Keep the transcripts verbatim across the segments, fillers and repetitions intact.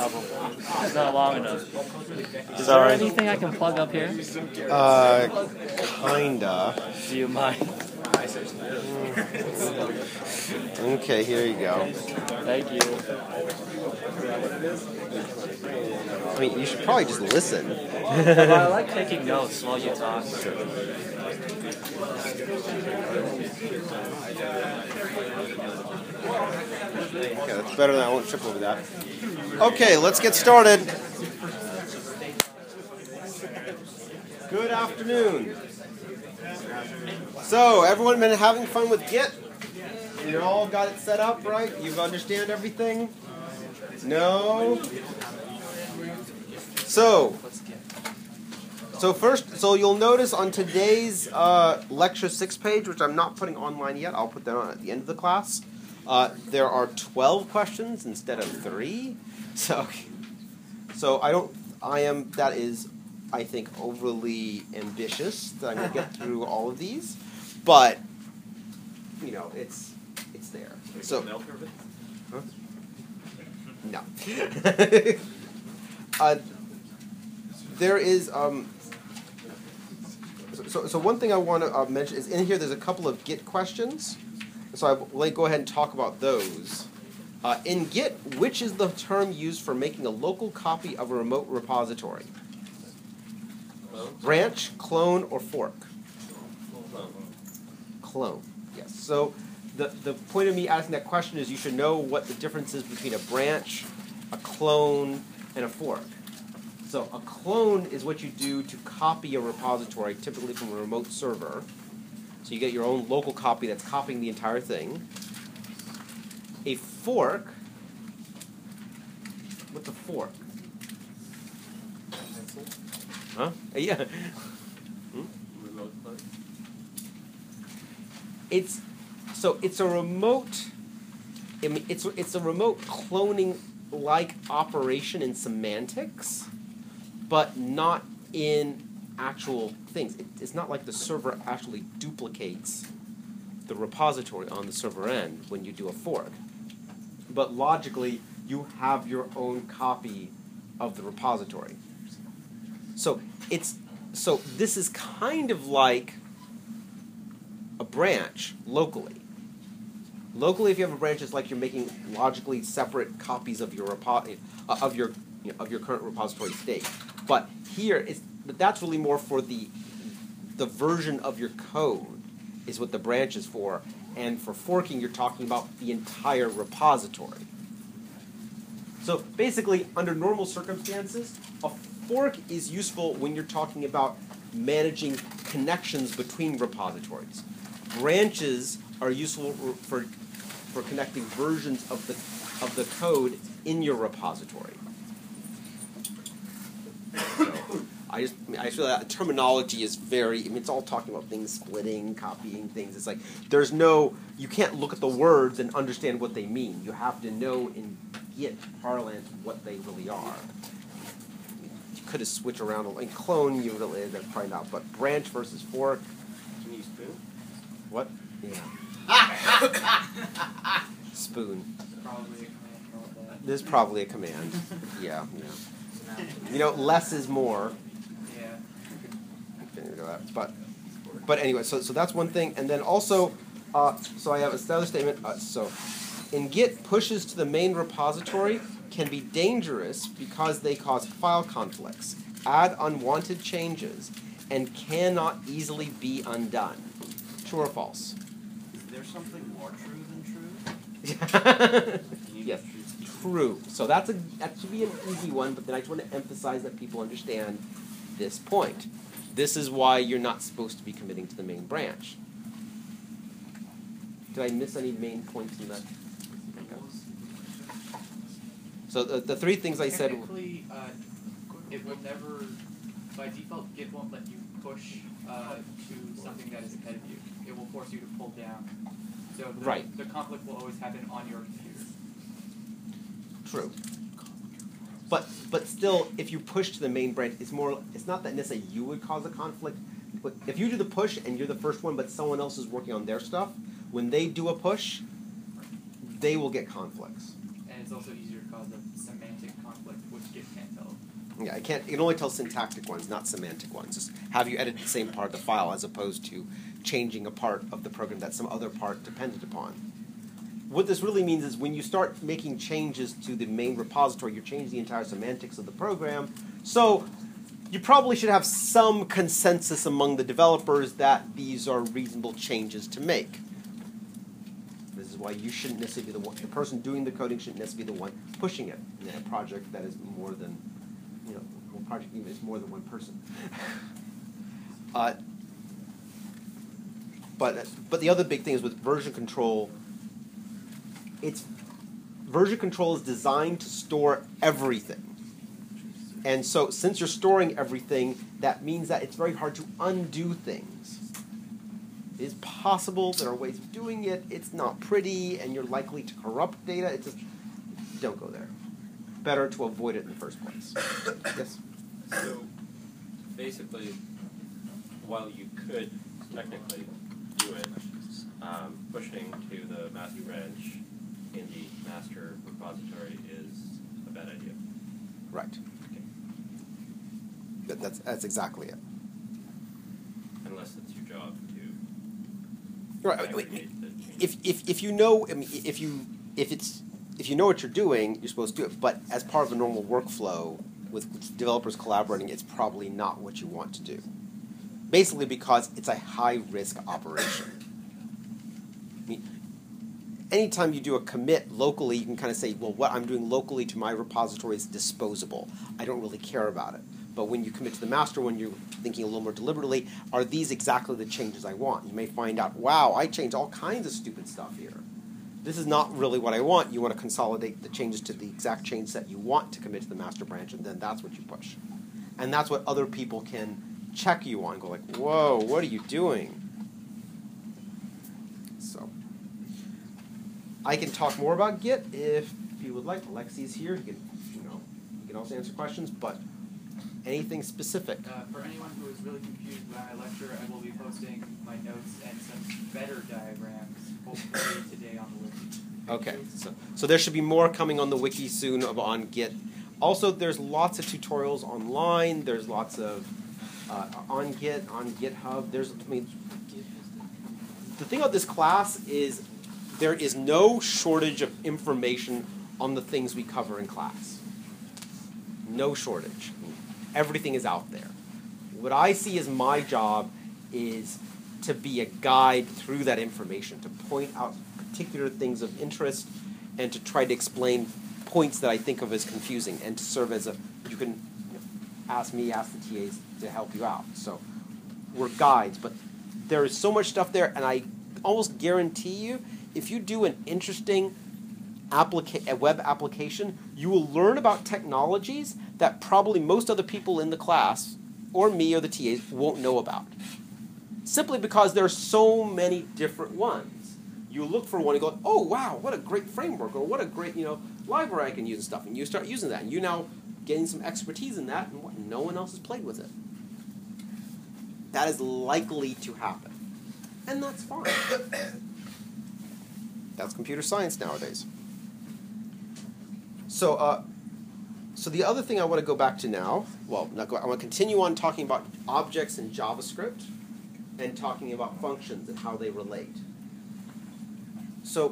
Probably. It's not long enough. Is Sorry. there anything I can plug up here? Uh, kinda. Do you mind? Okay, here you go. Thank you. I mean, you should probably just listen. Well, I like taking notes while you talk. Okay, that's better than I won't trip over that. Okay, let's get started. Good afternoon. So, everyone been having fun with Git? You all got it set up, right? You understand everything? No? So, so first, so you'll notice on today's uh, lecture six page, which I'm not putting online yet, I'll put that on at the end of the class. Uh, there are twelve questions instead of three. So, so I don't. I am. That is, I think, overly ambitious that I'm going to get through all of these, but you know, it's it's there. So, huh? No. uh, there is. Um, so, so one thing I want to uh, mention is in here. There's a couple of Git questions. So I will go ahead and talk about those. Uh, in Git, which is the term used for making a local copy of a remote repository? Branch, clone, or fork? Clone. Yes. So the, the point of me asking that question is you should know what the difference is between a branch, a clone, and a fork. So a clone is what you do to copy a repository, typically from a remote server. So you get your own local copy that's copying the entire thing. A fork, what's a fork? Huh? Yeah. Hmm? It's so it's a remote. I mean, it's it's a remote cloning like operation in semantics, but not in actual things. It, it's not like the server actually duplicates the repository on the server end when you do a fork. But logically, you have your own copy of the repository. So it's so this is kind of like a branch locally. Locally, if you have a branch, it's like you're making logically separate copies of your repo- uh, of your you know, of your current repository state. But here, it's but that's really more for the the version of your code is what the branch is for, and for forking, you're talking about the entire repository. So basically, under normal circumstances, a fork is useful when you're talking about managing connections between repositories. Branches are useful for for connecting versions of the of the code in your repository. So, I just I, mean, I feel that terminology is very. I mean, it's all talking about things splitting, copying things. It's like there's no. You can't look at the words and understand what they mean. You have to know in Git parlance what they really are. You could have switched around and clone. You really that's probably not. But branch versus fork. Can you spoon? What? Yeah. Spoon. Probably a command. There's probably a command. Yeah, yeah. You know, less is more. Yeah. But, but anyway, so so that's one thing, and then also, uh, so I have another statement. Uh, so, in Git, pushes to the main repository can be dangerous because they cause file conflicts, add unwanted changes, and cannot easily be undone. True or false? Is there something more true than true? Yes, true. So that's a that should be an easy one, but then I just want to emphasize that people understand this point. This is why you're not supposed to be committing to the main branch. Did I miss any main points in that? So the, the three things I said. Technically, uh, it will never, by default, Git won't let you push uh, to something that is ahead of you. It will force you to pull down. So the, right. the conflict will always happen on your computer. True. But but still, if you push to the main branch, it's more. It's not that necessarily you would cause a conflict. But if you do the push and you're the first one, but someone else is working on their stuff, when they do a push, they will get conflicts. and it's also easier to cause a semantic conflict, which Git can't tell. Yeah, I can't. It can only tell syntactic ones, not semantic ones. Just have you edit the same part of the file as opposed to changing a part of the program that some other part depended upon. What this really means is when you start making changes to the main repository, you're changing the entire semantics of the program. So you probably should have some consensus among the developers that these are reasonable changes to make. This is why you shouldn't necessarily be the one. The person doing the coding shouldn't necessarily be the one pushing it in a project that is more than. You know, one project even is more than one person. uh, but but the other big thing is with version control. It's version control is designed to store everything, and so since you're storing everything, that means that it's very hard to undo things. It is possible. There are ways of doing it. It's not pretty, and you're likely to corrupt data. It's just don't go there. Better to avoid it in the first place. Yes? So, basically, while you could technically do it, um, pushing to the master branch in the master repository is a bad idea. Right. Okay. That, that's, that's exactly it. Unless it's your job to Right. I mean, aggregate the changes. if, if, if you know, I mean, if you, if it's, if you know what you're doing, you're supposed to do it. But as part of a normal workflow, with, with developers collaborating, it's probably not what you want to do. Basically because it's a high-risk operation. I mean, anytime you do a commit locally, you can kind of say, well, what I'm doing locally to my repository is disposable. I don't really care about it. But when you commit to the master, when you're thinking a little more deliberately, are these exactly the changes I want? You may find out, wow, I changed all kinds of stupid stuff here. This is not really what I want. You want to consolidate the changes to the exact change that you want to commit to the master branch, and then that's what you push. And that's what other people can check you on, go like, whoa, what are you doing? So, I can talk more about Git if you would like. Alexi's here. He can, you know, he can also answer questions, but anything specific? Uh, for anyone who is really confused when I lecture, I will be posting my notes and some better diagrams, hopefully today on the wiki. Okay, so, so there should be more coming on the wiki soon of, on Git. Also, there's lots of tutorials online. There's lots of uh, on Git, on GitHub. There's, I mean, the thing about this class is there is no shortage of information on the things we cover in class. No shortage. Everything is out there. What I see as my job is to be a guide through that information, to point out particular things of interest, and to try to explain points that I think of as confusing, and to serve as a, you can you know, ask me, ask the T As to help you out. So we're guides, but there is so much stuff there, and I almost guarantee you, if you do an interesting applica- a web application, you will learn about technologies that probably most other people in the class, or me or the T As, won't know about. Simply because there are so many different ones. You look for one and go, oh wow, what a great framework, or what a great, you know, library I can use and stuff, and you start using that, and you now getting some expertise in that, and what, no one else has played with it. That is likely to happen. And that's fine. That's computer science nowadays. So, uh, so the other thing I want to go back to now, well, not go, I want to continue on talking about objects in JavaScript and talking about functions and how they relate. So,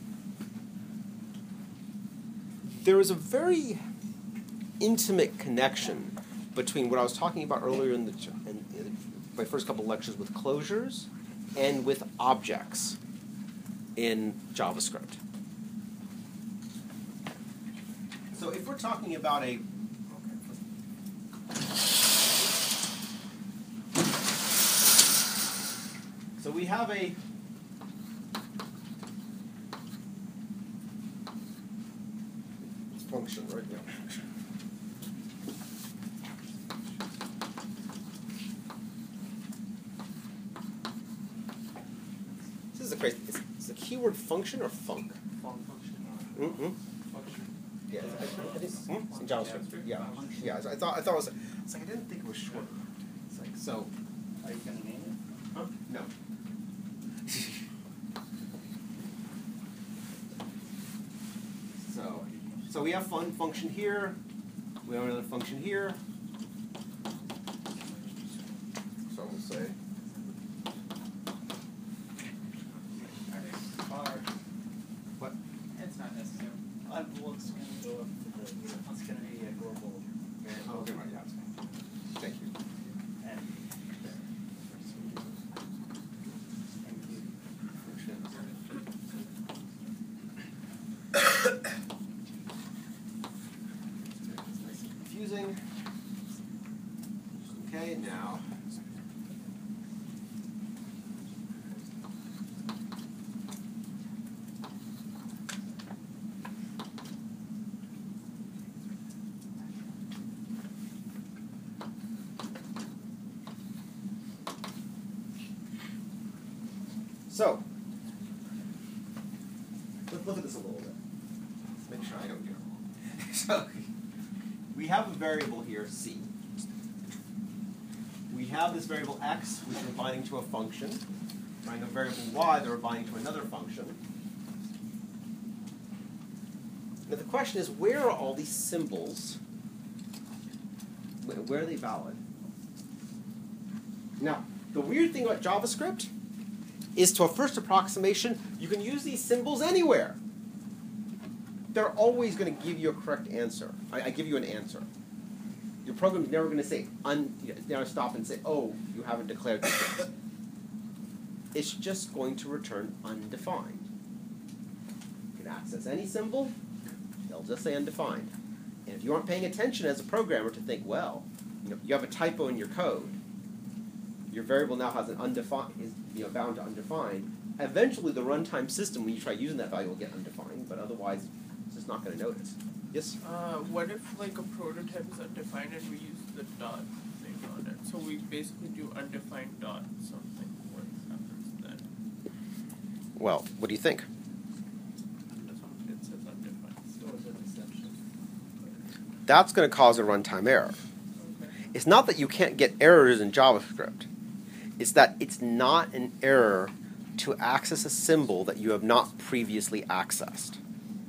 there is a very intimate connection between what I was talking about earlier in, the, in, in my first couple of lectures with closures and with objects in JavaScript. So if we're talking about a so we have a function right now. This is a crazy. Is, is the keyword function or funk? Function. Mm-hmm. Function. Yeah, I, I think hmm? It's in JavaScript. Yeah, yeah. I thought I thought it was. It's like I didn't think it was short. It's like so. Are you going to name it? Huh? No. So So we have one function here. We have another function here. So we'll say what? It's not necessary. Uh, well, it's going to go up to the, it's going to be a global variable. Oh, okay, right, yeah. Thank you. And It's nice and confusing. Okay, now. So, let's look at this a little bit. Let's make sure I don't get it wrong. So, we have a variable here, c. We have this variable x, which we're binding to a function. Right, a variable y that we're binding to another function. Now the question is, where are all these symbols? Wh- Where are they valid? Now, the weird thing about JavaScript is, to a first approximation, you can use these symbols anywhere. They're always going to give you a correct answer. I, I give you an answer. Your program's never going to say, un, you know, never stop and say, oh, you haven't declared this. It's just going to return undefined. You can access any symbol, they'll just say undefined. And if you aren't paying attention as a programmer to think, well, you know, you have a typo in your code, your variable now has an undefined, is you know, bound to undefined. Eventually, the runtime system, when you try using that value, will get undefined, but otherwise, it's just not going to notice. Yes? Uh, what if like a prototype is undefined and we use the dot thing on it? So we basically do undefined dot something. What happens then? Well, what do you think? It says undefined. so is an exception. That's going to cause a runtime error. Okay. It's not that you can't get errors in JavaScript. It's that it's not an error to access a symbol that you have not previously accessed.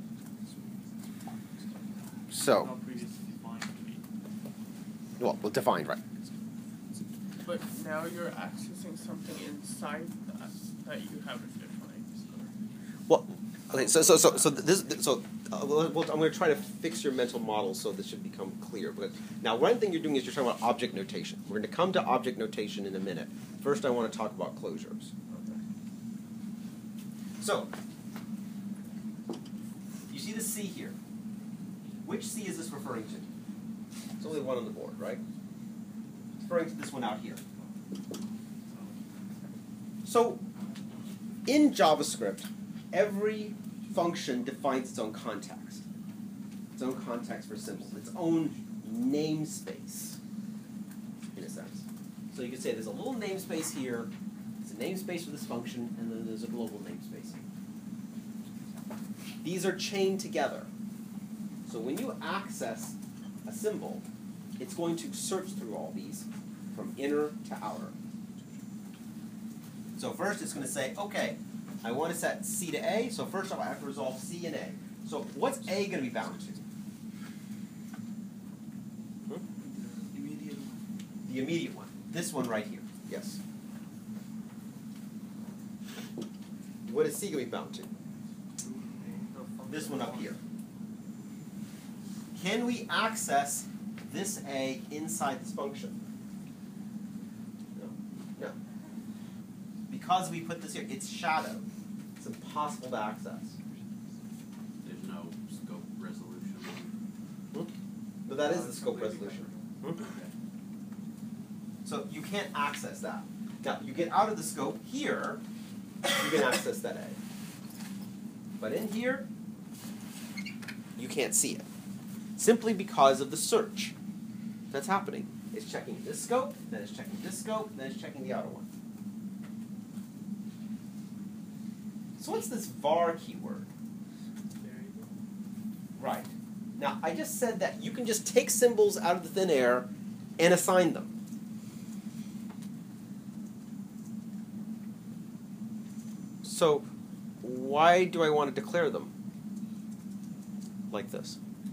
So, Not previously defined to be. well, well defined, right? But now you're accessing something inside that that you haven't defined. Well, okay. So, so, so, so this, so, uh, well, well, I'm going to try to fix your mental model so this should become clear. But now, one thing you're doing is you're talking about object notation. We're going to come to object notation in a minute. First, I want to talk about closures. So, you see the C here. Which C is this referring to? It's only one on the board, right? It's referring to this one out here. So, in JavaScript, every function defines its own context. Its own context for symbols. Its own namespace, in a sense. So you could say there's a little namespace here, there's a namespace for this function, and then there's a global namespace. These are chained together. So when you access a symbol, it's going to search through all these from inner to outer. So first it's going to say, okay, I want to set C to A, so first off I have to resolve C and A. So what's A going to be bound to? Hmm? Immediate. The immediate one. This one right here. Yes. What is C going to be bound to? This one up here. Can we access this A inside this function? No. No. Because we put this here, it's shadowed. It's impossible to access. There's no scope resolution. Hmm? No, that is the scope resolution. Hmm? So you can't access that. Now, you get out of the scope here, you can access that A. But in here, you can't see it. Simply because of the search that's happening. It's checking this scope, then it's checking this scope, then it's checking the outer one. So what's this var keyword? Right. Now, I just said that you can just take symbols out of the thin air and assign them. So why do I want to declare them like this?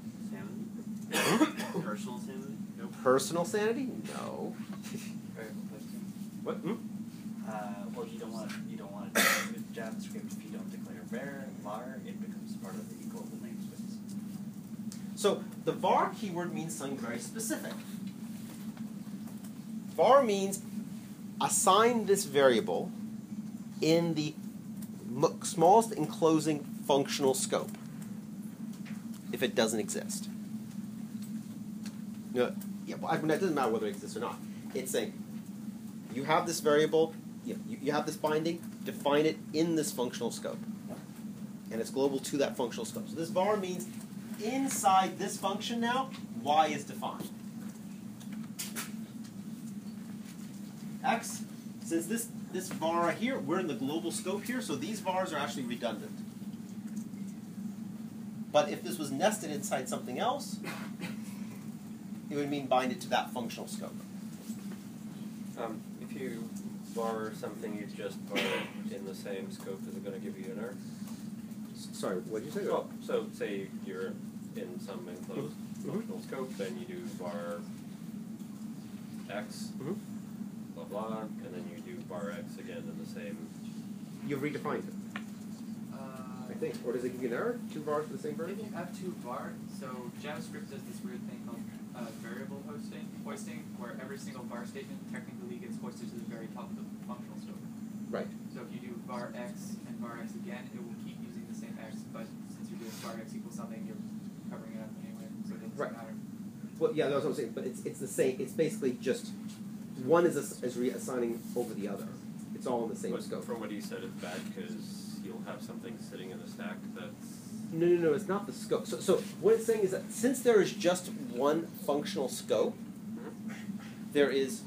Personal sanity? Nope. Personal sanity? No. Variable hosting. What? Hmm? Uh, well, you don't want to, you don't want to do with JavaScript if you don't declare var, var, it becomes part of the global namespace. So the var keyword means something very specific. Var means assign this variable in the m- smallest enclosing functional scope if it doesn't exist. No, yeah, well, I mean, it doesn't matter whether it exists or not. It's saying you have this variable, you, you you have this binding, define it in this functional scope. And it's global to that functional scope. So this var means inside this function now, y is defined. X, since this, this var right here, we're in the global scope here, so these vars are actually redundant. But if this was nested inside something else, it would mean bind it to that functional scope. Um, if you var something you just var in the same scope, is it going to give you an error? Sorry, what did you say? Well, so say you're in some enclosed Mhm. functional scope, then you do var x, Mhm. blah blah, and then you do var x again in the same. You've redefined it, Uh, I think. Or does it give you an error? Two vars for the same If variable? you have two var, so JavaScript does this weird thing called uh, variable hosting, hoisting, where every single var statement technically gets hoisted to the very top of the functional scope. Right. So if you do var x and var x again, it will keep using the same x, but since you're doing var x equals something, you're covering it up anyway, so it doesn't Right. matter. Well, yeah, that's what I'm saying. But it's it's the same. It's basically just one is ass- is reassigning over the other. It's all in the same But scope. from what he said, it's bad because you'll have something sitting in the stack that's. No, no, no. It's not the scope. So, so what it's saying is that since there is just one functional scope, there is.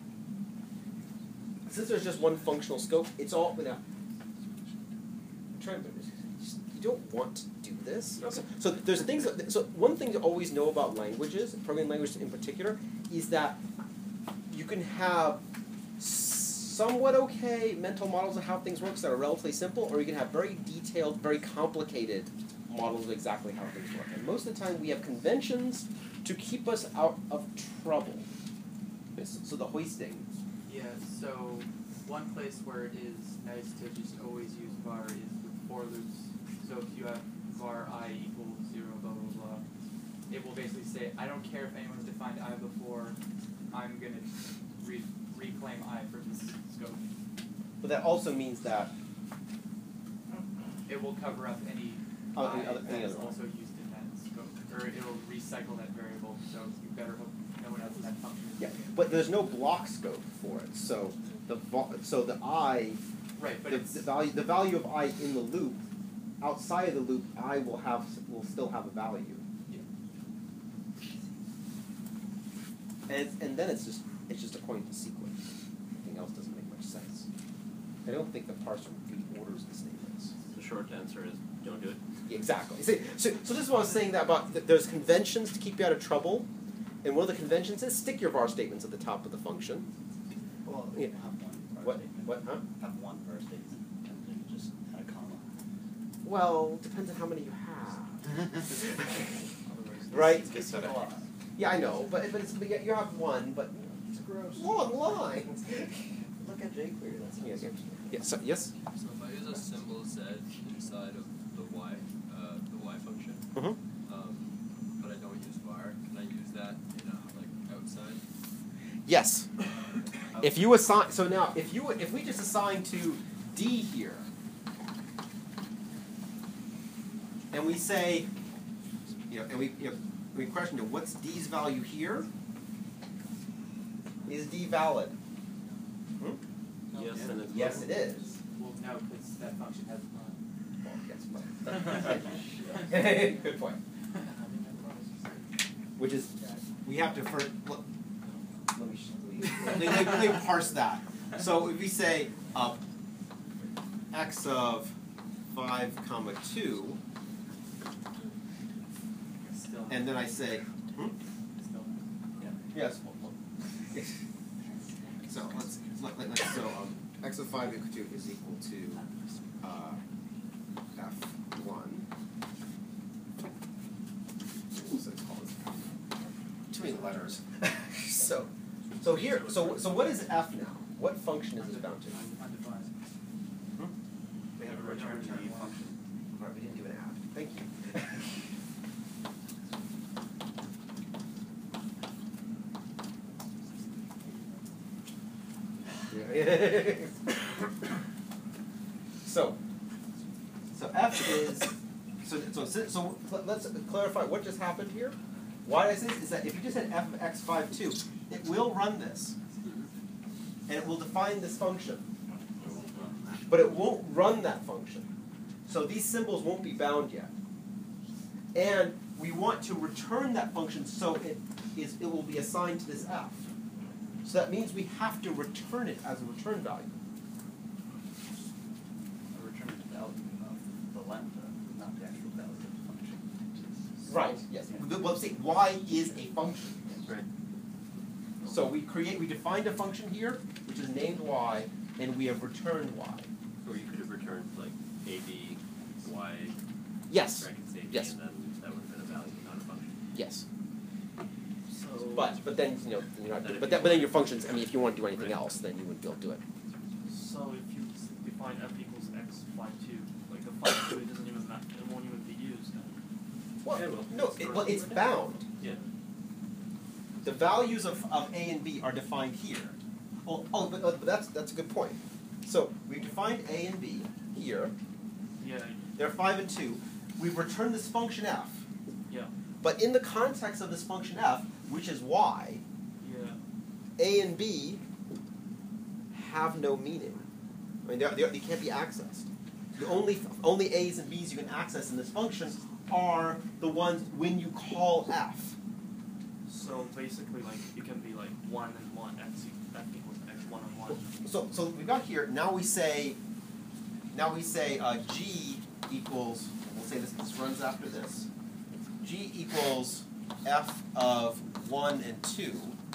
Since there's just one functional scope, it's all without. I'm trying to. You don't want to do this. Okay. So there's things. That, so one thing to always know about languages, programming languages in particular, is that you can have somewhat okay mental models of how things work that are relatively simple, or you can have very detailed, very complicated models of exactly how things work. And most of the time, we have conventions to keep us out of trouble. So the hoisting. Yeah, so one place where it is nice to just always use var is with for loops. So if you have var I equals zero, blah, blah, blah, it will basically say, I don't care if anyone's defined I before, I'm going to re reclaim I for this scope. But that also means that It will cover up any Oh, I any other- any that is other one. also used in that scope. Or it'll recycle that variable, so you better hope no one else in that function is yeah, using it. but there's no block scope for it. So the vo- so the I, Right, but the, it's the value the value of I in the loop, outside of the loop, I will have will still have a value. yeah. And it's, and then it's just it's just according to sequence. Anything else doesn't make much sense. I don't think the parser reorders the statements. The short answer is don't do it. Yeah, exactly. See, so, so this is what I was saying that about th- there's conventions to keep you out of trouble, and one of the conventions is stick your var statements at the top of the function. Well, Yeah. have one var What? statement. What? Huh? Have one var statement and then just add a comma. Well, depends on how many you have. Otherwise, Right. It's, it's a lot. Yeah, I know, but but it's but yeah, you have one, but It's gross. long lines. Look at jQuery. That's Yeah, awesome. yeah. Yeah, so, yes. So if I use a symbol Z inside of the y, uh, the y function, Mm-hmm. um, but I don't use var, can I use that in a, like outside? Yes. If you assign, so now if you if we just assign to D here, and we say, you know, and we you know, we question you know, what's D's value here? Is D valid? Hmm? Yes, and it's Yes, it is. Well, no, because that function has none. Well, yes, but good point. Which is, we have to first. Let, let me sh- let me, let, me, let me parse that. So if we say uh, x of five comma two, Still. and then I say, hmm? Still. Yeah. Yes. Well, well, yes. So let's let, let, let's so um, x of five equal two is equal to uh, f one. So let's call this letters. so, so here, so so what is f now? What function is it bound to? Undefined. Hmm? We have a return to the function. All right, we didn't do an app. Thank you. so, so f is so so so, so let- let's clarify what just happened here. Why did I say this is that if you just had f of x five two, it will run this, and it will define this function, but it won't run that function. So these symbols won't be bound yet, and we want to return that function so it is it will be assigned to this f. So that means we have to return it as a return value. A return to value of the lambda, not the actual value of the function. Right. Yes. Well, let's say y is a function. Right. So we create, we defined a function here, which is named y, and we have returned y. Or you could have returned like a b, y, Yes. brackets a b, Yes. and then that would have been a value, not a function. Yes. So, But but then you know you're not. Then if But you that, but then want- your functions. I mean, if you want to do anything Right. else, then you wouldn't be able to do it. so if you s- define f equals x five two, like the five two, it doesn't even matter. It won't even be used. Then. Well, Yeah, well, no. it's It, well, it's bound. Yeah. The values of, of a and b are defined here. Well, oh, but, but that's that's a good point. So we've defined a and b here. Yeah. They're five and two. We've returned this function f. Yeah. But in the context of this function f, which is y, Yeah. a and b have no meaning. I mean, they're, they're, they can't be accessed. The only only a's and b's you can access in this function are the ones when you call f. So basically, like it can be like one and one x e- f equals x one and one. So so we've got here. Now we say. Now we say uh, g equals. We'll say this. This runs after this. G equals f of one and two.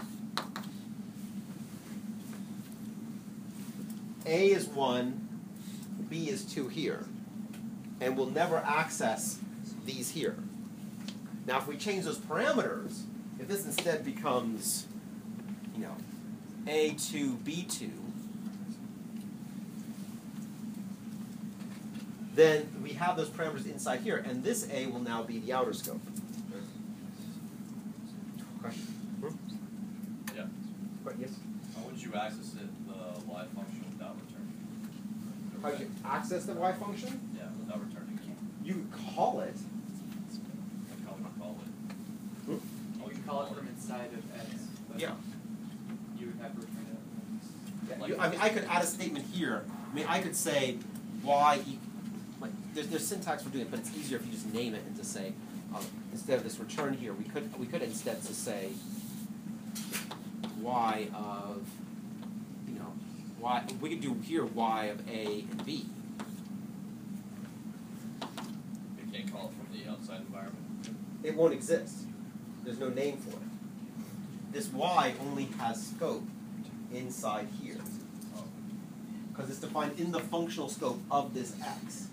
A is one, B is two here. And we'll never access these here. Now if we change those parameters, if this instead becomes, you know, A two, B two, then we have those parameters inside here, and this A will now be the outer scope. Question? Hmm? Yeah. But yes? How would you access it, the y function without returning? How do you access the y function? Yeah, without returning it. You call it. Like how would you call it? Hmm? How would You call it from inside of x. But Yeah. You would have to return it. Yeah, you, I mean, I could add a statement here. I mean, I could say y equals. Like, there's, there's syntax for doing it, but it's easier if you just name it and just say, um, instead of this return here, we could we could instead just say y of, you know, y. We could do here y of a and b. You can't call it from the outside environment. It won't exist. There's no name for it. This y only has scope inside here Oh. because it's defined in the functional scope of this x.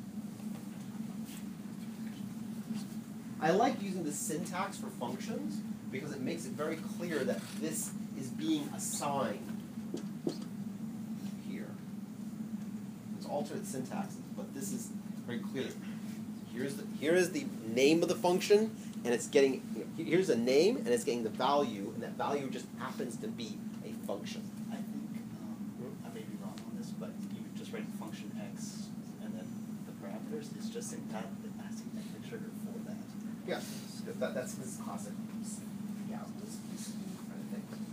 I like using the syntax for functions because it makes it very clear that this is being assigned here. It's alternate syntax, but this is very clear. Here's the, here is the name of the function, and it's getting, here's a name, and it's getting the value, and that value just happens to be a function. I think, um, I may be wrong on this, but you could just write the function x and then the parameters is just in that, the async the trigger for that. Yeah, that, that's this classic. Yeah, this, this kind of thing.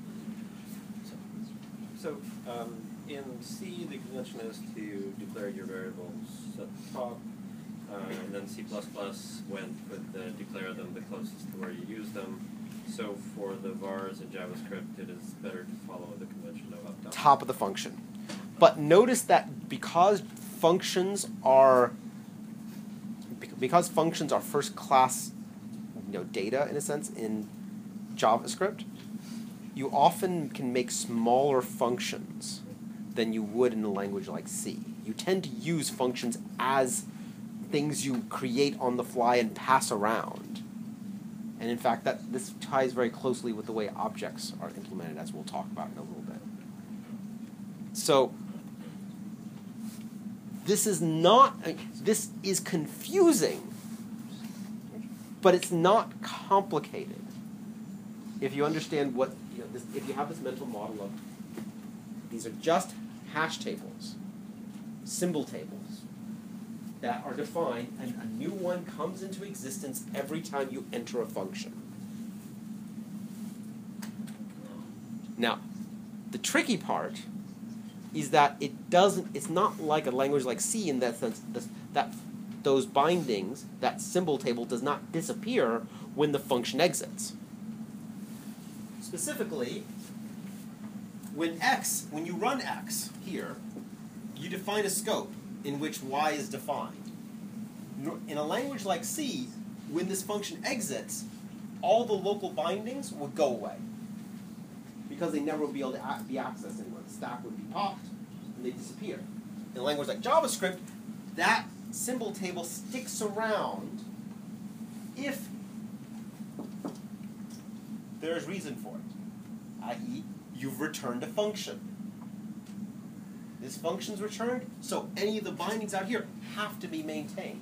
So, um, in C, the convention is to declare your variables at the top, uh, and then C plus plus went with the declare them the closest to where you use them. So for the vars in JavaScript, it is better to follow the convention of up top. Top of the function. But notice that because functions are because functions are first class, you know, data in a sense in JavaScript, you often can make smaller functions than you would in a language like C. You tend to use functions as things you create on the fly and pass around. And in fact, that this ties very closely with the way objects are implemented, as we'll talk about in a little bit. So this is not, this is confusing, but it's not complicated. If you understand what, you know, this, if you have this mental model of, these are just hash tables, symbol tables, that are defined, and a new one comes into existence every time you enter a function. Now, the tricky part is that it doesn't, it's not like a language like C in that sense, this, that those bindings, that symbol table does not disappear when the function exits. Specifically, when x, when you run x here, you define a scope in which y is defined. In a language like C, when this function exits, all the local bindings would go away because they never would be able to a- be accessed anymore. The stack would be popped and they disappear. In a language like JavaScript, that symbol table sticks around if there's reason for it, that is, you've returned a function. This function's returned, so any of the bindings out here have to be maintained.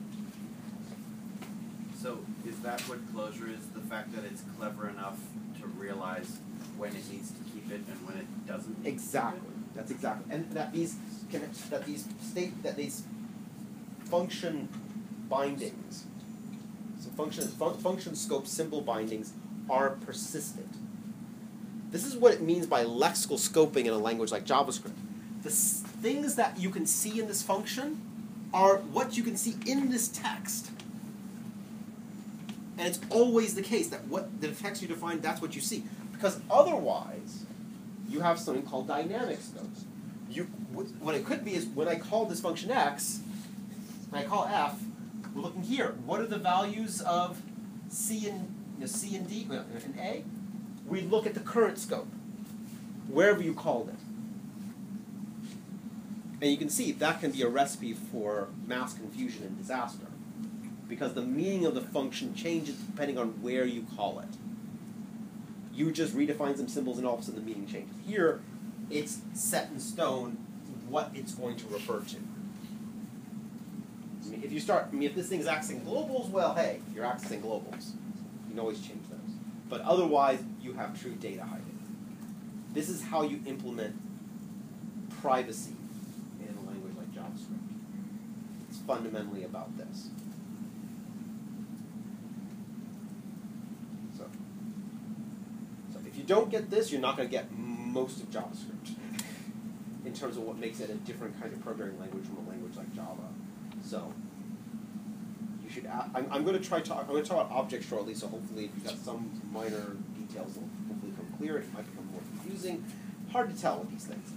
So is that what closure is? The fact that it's clever enough to realize when it needs to keep it and when it doesn't? Need Exactly. To keep it? That's exactly, and that these can, that these state that these function bindings, so function fun, function scope symbol bindings are persistent. This is what it means by lexical scoping in a language like JavaScript. The s- things that you can see in this function are what you can see in this text. And it's always the case that what the text you define, that's what you see. Because otherwise, you have something called dynamic scopes. You, what it could be is when I call this function x, when I call f, we're looking here. What are the values of c and you know, c and d and a? We look at the current scope, wherever you called it. And you can see that can be a recipe for mass confusion and disaster, because the meaning of the function changes depending on where you call it. You just redefine some symbols and all of a sudden the meaning changes. Here, it's set in stone what it's going to refer to. I mean, if you start, I mean, if this thing is accessing globals, well, hey, you're accessing globals. You can always change those. But otherwise, you have true data hiding. This is how you implement privacy in a language like JavaScript. It's fundamentally about this. So, so if you don't get this, you're not going to get most of JavaScript in terms of what makes it a different kind of programming language from a language like Java. So you should. A- I'm, I'm going to try talk. I'm going to talk about objects shortly. So hopefully, if you've got some minor details, will hopefully become clear. It might become more confusing. Hard to tell with these things.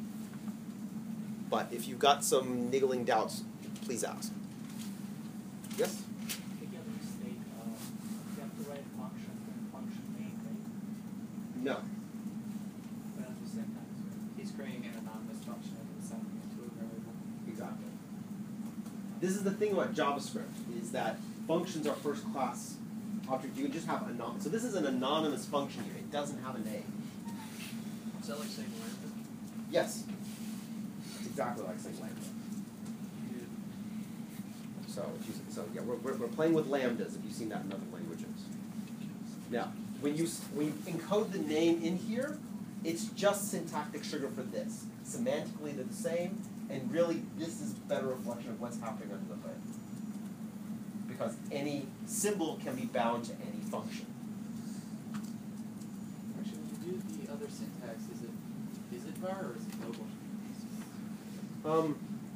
But if you've got some niggling doubts, please ask. Yes? Together state, uh, you have to write function and function name, right? No. But at the same time, he's creating an anonymous function and sending it to a variable. Exactly. This is the thing about JavaScript, is that functions are first class objects. You can just have anonymous. So this is an anonymous function here. It doesn't have a name. Is that like saying lambda? Yes. It's exactly like saying lambda. So, if you, so yeah, we're, we're, we're playing with lambdas if you've seen that in other languages. Now, when you, s- when you encode the name in here, it's just syntactic sugar for this. Semantically, they're the same, and really, this is a better reflection of what's happening under the hood. Because any symbol can be bound to any function. Actually, when you do the other syntax, is it is it var or is it global? Um,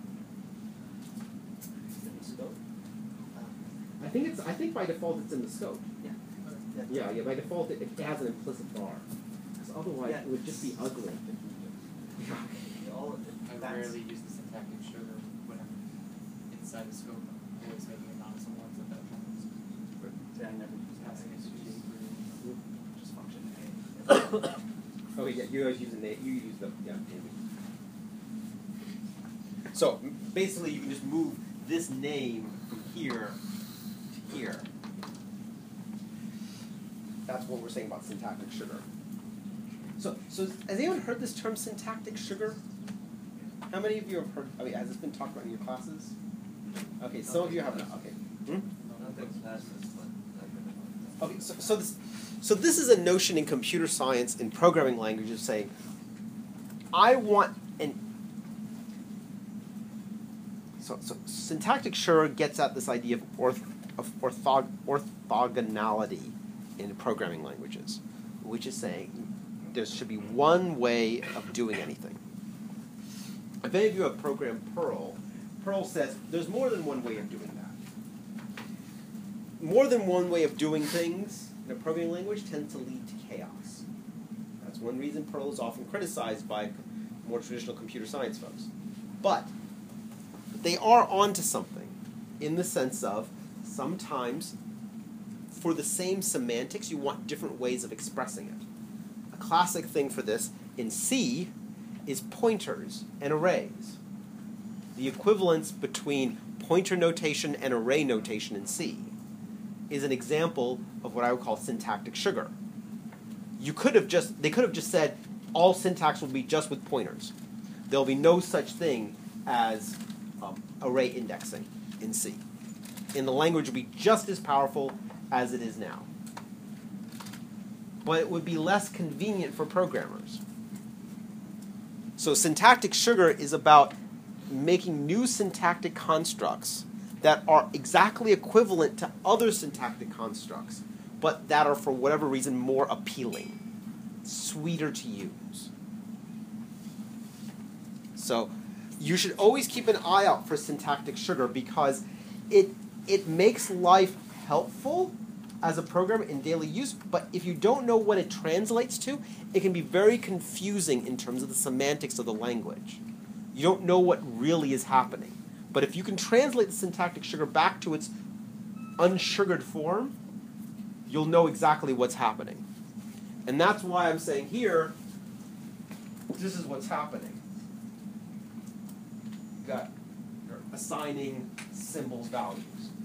Is it in the scope? I think it's. I think by default it's in the scope. Yeah. Yeah, yeah. By default, it, it has an implicit bar. Because otherwise, Yeah. it would just be ugly. Yeah. All of it. I That's- rarely use the syntactic sugar when I'm inside the scope. I'm always making it non-similar at that time. Yeah, I never use that. Passing it to G. Just function A. Oh yeah, you guys use the name. You use the yeah. Name. So m- basically, you can just move this name from here to here. That's what we're saying about syntactic sugar. So, so has anyone heard this term syntactic sugar? How many of you have heard? I mean, has this been talked about in your classes? Okay, some of you have not. Okay. Hmm? Okay, so, so this, so this is a notion in computer science and programming languages saying, I want an. So, so syntactic sugar gets at this idea of orth, of orthog, orthogonality in programming languages, which is saying there should be one way of doing anything. If any of you have programmed Perl, Perl says there's more than one way of doing that. More than one way of doing things in a programming language tends to lead to chaos. That's one reason Perl is often criticized by more traditional computer science folks. But they are onto something in the sense of sometimes for the same semantics you want different ways of expressing it. A classic thing for this in C is pointers and arrays. The equivalence between pointer notation and array notation in C is an example of what I would call syntactic sugar. You could have just, they could have just said all syntax will be just with pointers. There'll be no such thing as um, array indexing in C. And the language would be just as powerful as it is now. But it would be less convenient for programmers. So syntactic sugar is about making new syntactic constructs that are exactly equivalent to other syntactic constructs, but that are for whatever reason more appealing, sweeter to use. So you should always keep an eye out for syntactic sugar because it it makes life helpful as a program in daily use, but if you don't know what it translates to, it can be very confusing in terms of the semantics of the language. You don't know what really is happening. But if you can translate the syntactic sugar back to its unsugared form, you'll know exactly what's happening. And that's why I'm saying here, this is what's happening. You got you're assigning symbols values.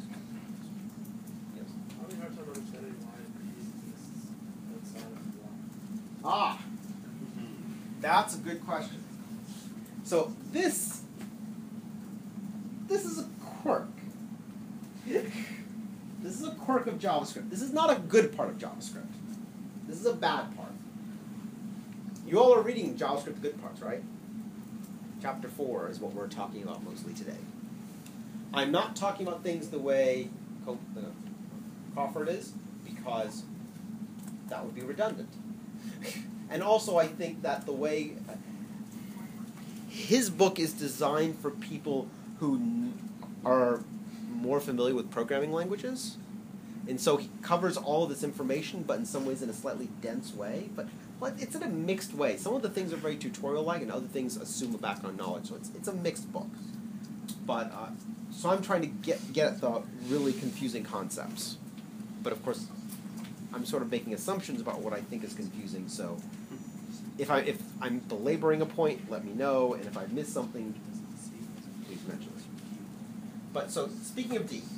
Yes. Having a hard time understanding why it outside of the block. Ah, that's a good question. So this, this is a quirk. This is a quirk of JavaScript. This is not a good part of JavaScript. This is a bad part. You all are reading JavaScript, the good parts, right? Chapter four is what we're talking about mostly today. I'm not talking about things the way Co- uh, Crawford is, because that would be redundant. And also I think that the way uh, his book is designed for people who n- are more familiar with programming languages. And so he covers all of this information, but in some ways in a slightly dense way. But well, it's in a mixed way. Some of the things are very tutorial-like, and other things assume a background knowledge. So it's it's a mixed book. But uh, so I'm trying to get get at the really confusing concepts. But of course, I'm sort of making assumptions about what I think is confusing. So if I if I'm belaboring a point, let me know, and if I miss something, please mention it. But so speaking of D,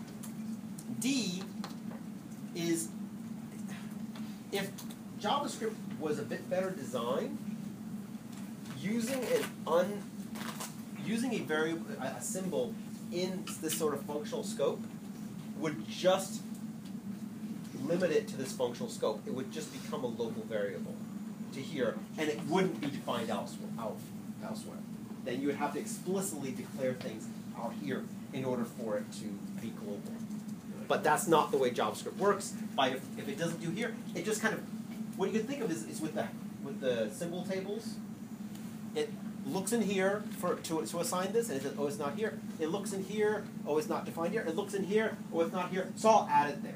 D is if JavaScript was a bit better designed, using an un using a variable a, a symbol in this sort of functional scope would just limit it to this functional scope. It would just become a local variable to here, and it wouldn't be defined elsewhere. Out, elsewhere. Then you would have to explicitly declare things out here in order for it to be global. But that's not the way JavaScript works. By if, if it doesn't do here, it just kind of what you can think of is, is with the with the symbol tables. It looks in here for to to assign this, and it says, oh, it's not here. It looks in here, oh, it's not defined here. It looks in here, oh, it's not here. So I'll add it there.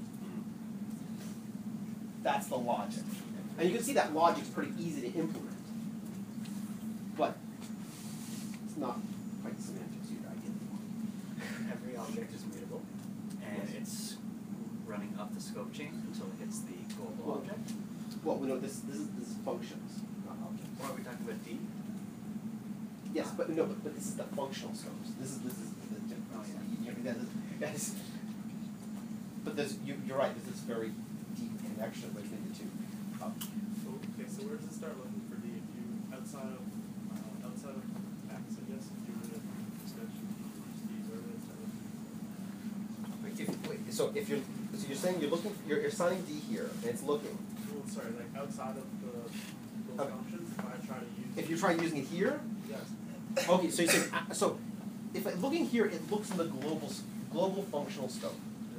That's the logic. And you can see that logic is pretty easy to implement. But it's not quite the semantics you'd ideally want. Every object is mutable, and it's running up the scope chain until it hits the global Well, object. Well, we know this this is this is functions, not objects. Or are we talking about D? Yes, but no, but, but this is the functional scopes. This is this is the difference. Oh, yeah. You- you- that is- that is- but there's you, you're right. This is very deep connection between the two. Uh, Okay, so where does it start looking for D? If you outside of uh, outside of X, I guess, if you were to extension D, where would it start looking? wait, if, wait, so if you're so you're saying you're looking you're, you're assigning D here and it's looking. Well, sorry, like outside of the those Okay. functions, if I try to use. If you try using it here, Yes. okay. So you're saying uh, so if it, looking here, it looks in the global s- global functional scope.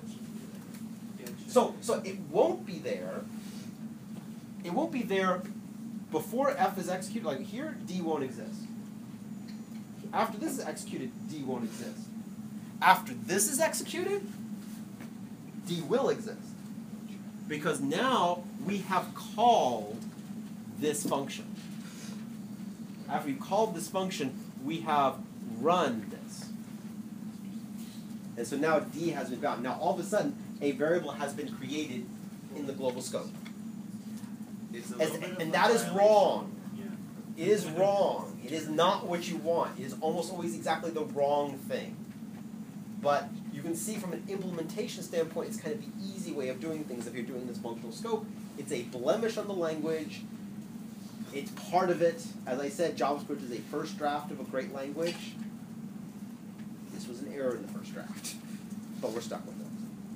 Yeah, it should- So so it won't be there. It won't be there before F is executed. Like here, D won't exist. After this is executed, D won't exist. After this is executed, D will exist. Because now we have called this function. After we've called this function, we have run this. And so now D has been bound. Now all of a sudden, a variable has been created in the global scope. It's a As- little bit of and a that is violation. wrong. Yeah. It is wrong. It is not what you want. It is almost always exactly the wrong thing. But you can see from an implementation standpoint, it's kind of the easy way of doing things if you're doing this functional scope. It's a blemish on the language. It's part of it. As I said, JavaScript is a first draft of a great language. This was an error in the first draft. But we're stuck with it.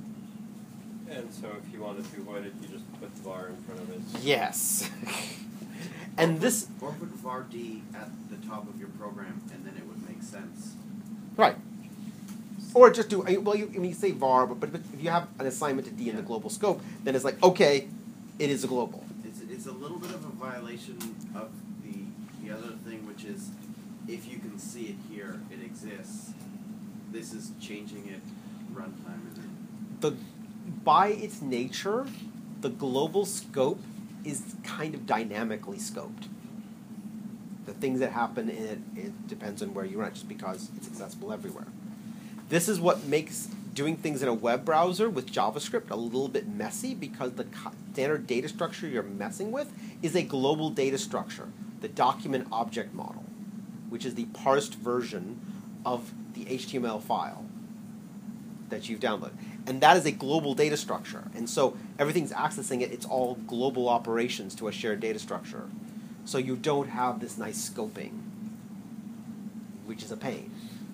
And so if you wanted to avoid it, you just put the var in front of it. Yes. And this... Or put var D at the top of your program, and then it would make sense. Right. Or just do, I- well, you, I mean, you say var, but, but if you have an assignment to D in the Yeah. global scope, then it's like, okay, it is a global. It's, it's a little bit of a violation of the, the other thing, which is if you can see it here, it exists. This is changing it runtime, and then The, by its nature, the global scope is kind of dynamically scoped. The things that happen in it, it depends on where you run it, just because it's accessible everywhere. This is what makes doing things in a web browser with JavaScript a little bit messy, because the co- standard data structure you're messing with is a global data structure, the document object model, which is the parsed version of the H T M L file that you've downloaded. And that is a global data structure. And so everything's accessing it, it's all global operations to a shared data structure. So you don't have this nice scoping, which is a pain.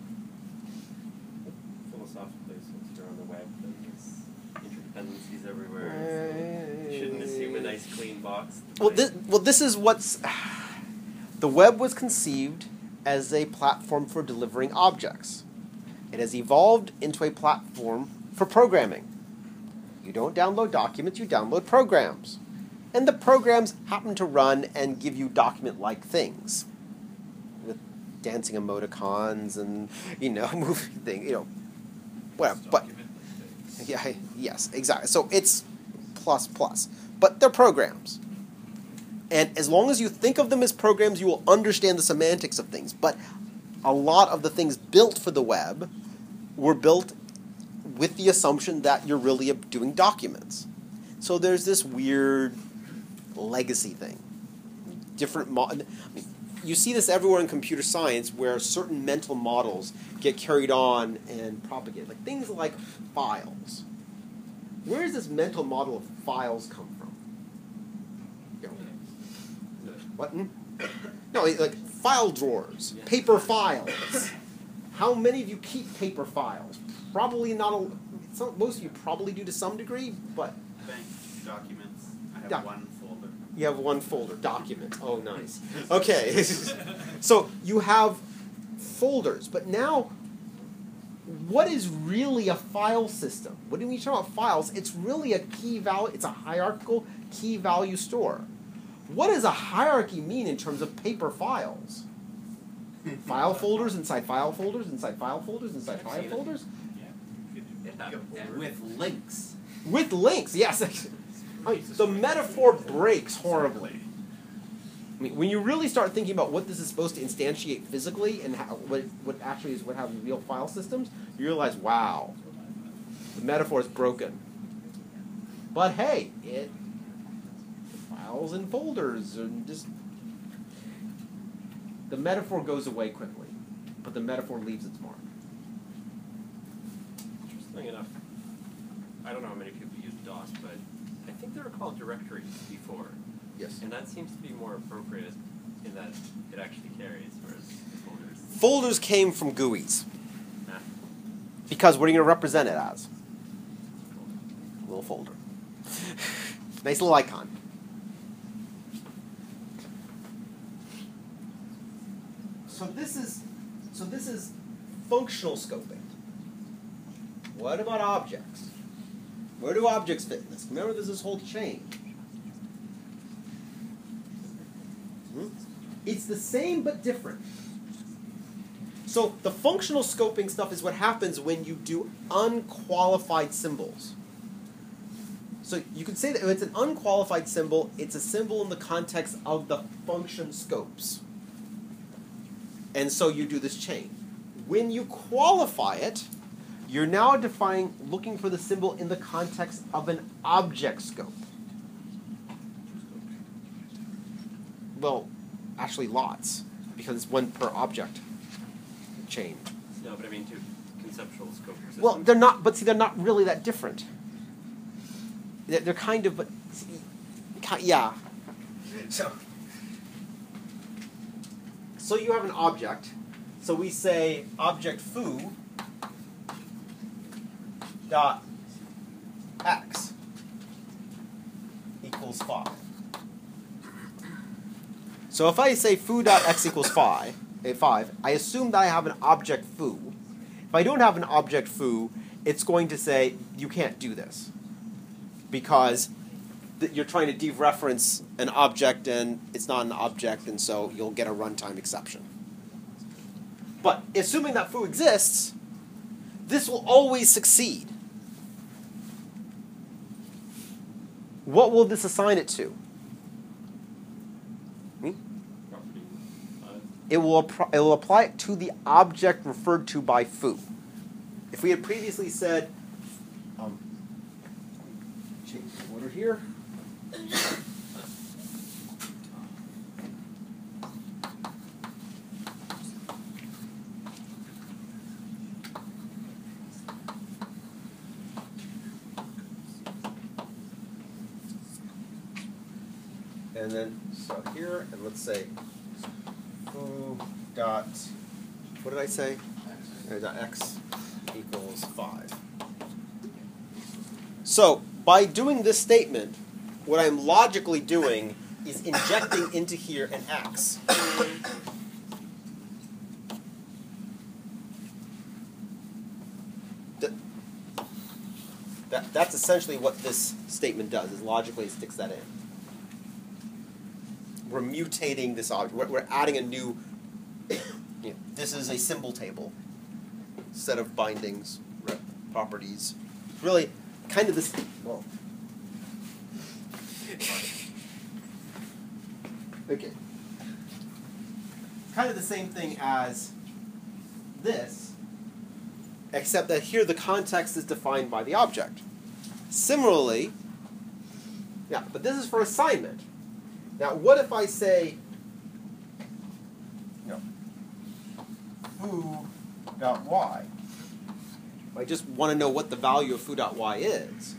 Philosophically, since you're on the web, then there's interdependencies everywhere. So you shouldn't assume a nice clean box. Well, this, well, this is what's... The web was conceived as a platform for delivering objects. It has evolved into a platform for programming. You don't download documents, you download programs. And the programs happen to run and give you document-like things. With dancing emoticons and, you know, moving things, you know, whatever. But, yeah, yes, exactly. So it's plus plus. But they're programs. And as long as you think of them as programs, you will understand the semantics of things. But a lot of the things built for the web were built with the assumption that you're really doing documents. So there's this weird legacy thing. Different mo- I mean, you see this everywhere in computer science, where certain mental models get carried on and propagated. Like things like files. Where does this mental model of files come from? You know, what? Hmm? No, like file drawers, paper files. How many of you keep paper files? Probably not a. Some, most of you probably do to some degree, but bank documents. I have Doc- one folder. you have one folder, document. Oh, nice. Okay. So you have folders, but now, what is really a file system? When we talk about files, it's really a key value. It's a hierarchical key value store. What does a hierarchy mean in terms of paper files? File folders inside file folders inside file folders inside file folders? With links. With links, yes. I mean, the metaphor breaks horribly. I mean, when you really start thinking about what this is supposed to instantiate physically and how, what, what actually is what have real file systems, you realize, wow, the metaphor is broken. But hey, it files and folders and just the metaphor goes away quickly, but the metaphor leaves its mark. Interesting enough, I don't know how many people use DOS, but I think to recall directories before. Yes. And that seems to be more appropriate in that it actually carries, whereas folders. Folders came from G U Is. Nah. Because what are you going to represent it as? A little folder. Nice little icon. So this is so this is functional scoping. What about objects? Where do objects fit in this? Remember, there's this whole chain. Hmm? It's the same but different. So the functional scoping stuff is what happens when you do unqualified symbols. So you could say that if it's an unqualified symbol, it's a symbol in the context of the function scopes. And so you do this chain. When you qualify it, you're now defining, looking for the symbol in the context of an object scope. Well, actually lots, because it's one per object chain. No, but I mean to conceptual scope systems. Well, they're not, but see, they're not really that different. They're, they're kind of, but, see, ki- yeah. So, so you have an object. So we say object foo dot x equals five. So if I say foo dot x equals five, a five, I assume that I have an object foo. If I don't have an object foo, it's going to say you can't do this because th- you're trying to dereference an object and it's not an object, and so you'll get a runtime exception. But assuming that foo exists, this will always succeed. What will this assign it to? Hmm? Property. Uh, It will, appro- it will apply it to the object referred to by foo. If we had previously said, um, change the order here. And then, so here, and let's say foo dot, what did I say? Uh, dot x equals five. So, by doing this statement, what I'm logically doing is injecting into here an x. Th- That, that's essentially what this statement does, is logically it sticks that in. We're mutating this object. We're, we're adding a new, you know, this is a symbol table, set of bindings, re- properties. Really, kind of this, well. Okay. Kind of the same thing as this, except that here the context is defined by the object. Similarly, yeah, but this is for assignment. Now, what if I say, you know, foo dot y? I just want to know what the value of foo dot y is.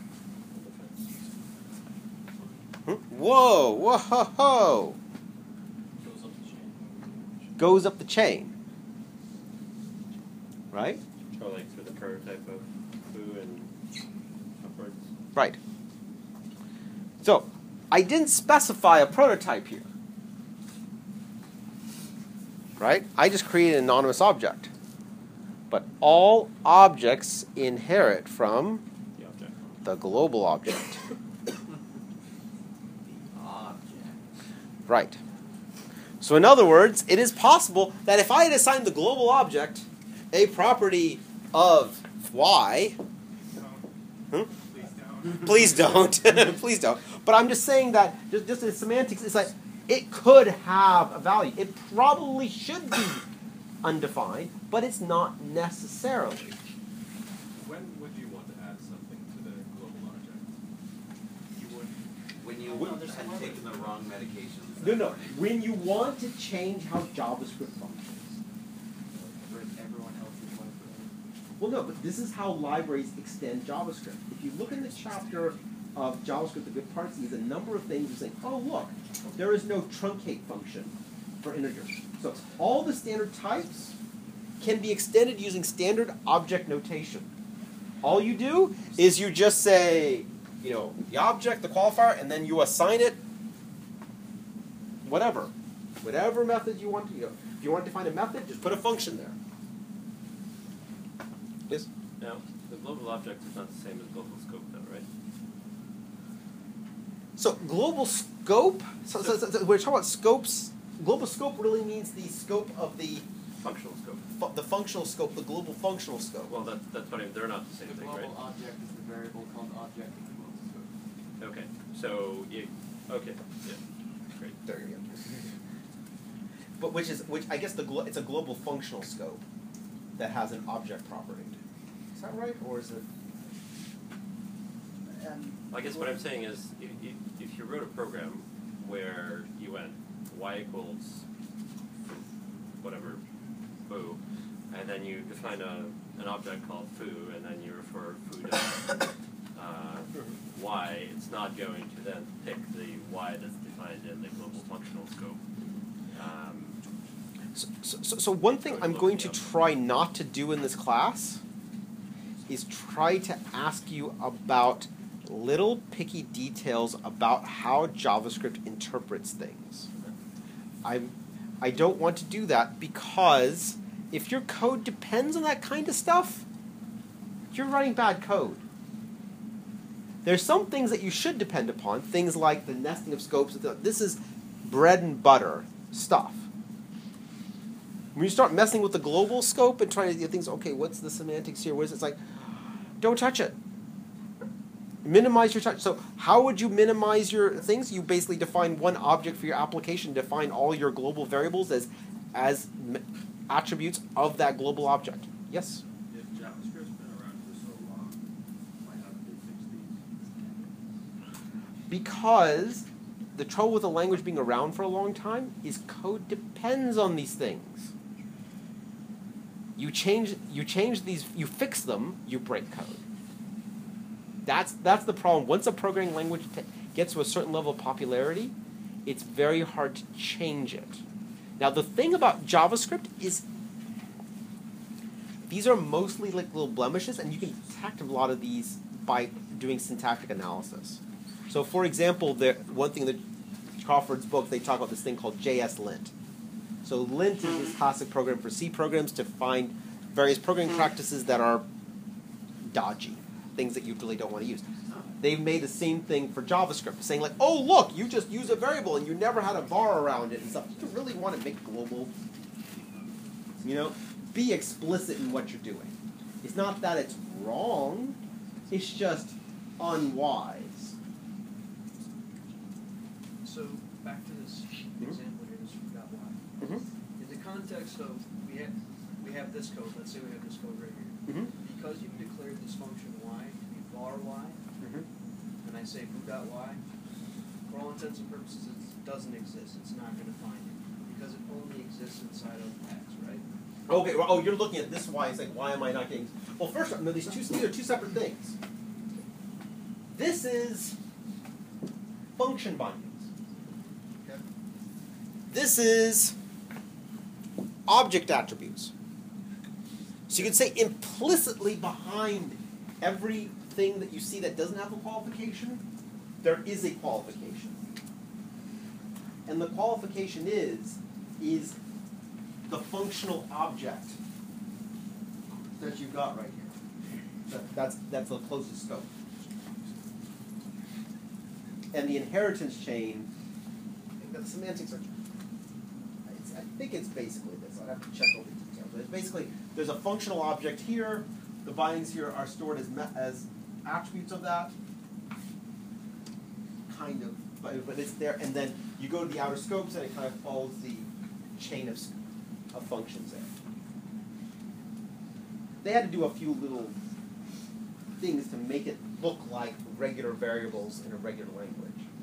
Hmm? Whoa, whoa, ho, ho. Goes up the chain. Goes up the chain. Right? or like through the prototype of foo and upwards. Right. So, I didn't specify a prototype here. Right? I just created an anonymous object. But all objects inherit from The object. the global object. Object. Right. So in other words, it is possible that if I had assigned the global object a property of y, hmm? Please don't. Please don't. Please don't. But I'm just saying that, just, just in semantics, it's like, it could have a value. It probably should be undefined, but it's not necessarily. When would you want to add something to the global object? You would. When you No, there's some had other- taken the wrong medications. No, no. When you want to change how JavaScript functions. For everyone else's library. Well, no, but this is how libraries extend JavaScript. If you look in the chapter of JavaScript, the good parts, is a number of things. You're saying, oh look, there is no truncate function for integers. So all the standard types can be extended using standard object notation. All you do is you just say, you know, the object, the qualifier, and then you assign it whatever. Whatever method you want to use. If you want to define a method, just put a function there. Yes? Now, the global object is not the same as global scope, though, right? So global scope, so, so, so, so we're talking about scopes. Global scope really means the scope of the Functional scope. fu- the functional scope, the global functional scope. Well, that's that's what I mean. They're not the same The thing, global right? object is the variable called object in the global scope. Okay. So you. Okay. Yeah. Great. There you go. But which is which? I guess the glo- it's a global functional scope that has an object property. Is that right, or is it? Um, I guess what I'm saying is, if, if, if you wrote a program where you went y equals whatever foo, and then you define a an object called foo, and then you refer foo to uh, y, it's not going to then pick the y that's defined in the global functional scope. Um, So, so, so one thing I'm going to try not to do in this class is try to ask you about little picky details about how JavaScript interprets things. I, I don't want to do that because if your code depends on that kind of stuff, you're writing bad code. There's some things that you should depend upon, things like the nesting of scopes. This is bread and butter stuff. When you start messing with the global scope and trying to do things, okay, what's the semantics here? What is it? It's like, don't touch it. Minimize your touch. So how would you minimize your things? You basically define one object for your application, define all your global variables as as m- attributes of that global object. Yes? If JavaScript's been around for so long, why haven't they fixed these? Because the trouble with a language being around for a long time is code depends on these things. You change you change these, you fix them, you break code. That's that's the problem. Once a programming language t- gets to a certain level of popularity, it's very hard to change it. Now the thing about JavaScript is these are mostly like little blemishes, and you can detect a lot of these by doing syntactic analysis. So for example, the one thing that Crawford's book, they talk about this thing called J S lint. So lint is this classic program for C programs to find various programming practices that are dodgy, things that you really don't want to use. They've made the same thing for JavaScript, saying like, oh look, you just use a variable and you never had a var around it and stuff. You really want to make global, you know, be explicit in what you're doing. It's not that it's wrong, it's just unwise. So back to this example here, this forgot why. Mm-hmm. In the context of we have we have this code, let's say we have this code right here. Mm-hmm. Because you've declared this function y to be var y, Mm-hmm. and I say foo dot y, for all intents and purposes it doesn't exist. It's not going to find it because it only exists inside of x, right? Okay, well, oh, you're looking at this y, it's like, why am I not getting... Well, first, no, these, two, these are two separate things. This is function bindings. Okay. This is object attributes. So you can say implicitly behind everything that you see that doesn't have a qualification, there is a qualification. And the qualification is, is the functional object that you've got right here. That, that's, that's the closest scope. And the inheritance chain, the semantics are, it's, I think it's basically this. I'd have to check all the details. But it's basically, there's a functional object here. The bindings here are stored as me- as attributes of that. Kind of, but, but it's there. And then you go to the outer scopes and it kind of follows the chain of, of functions there. They had to do a few little things to make it look like regular variables in a regular language.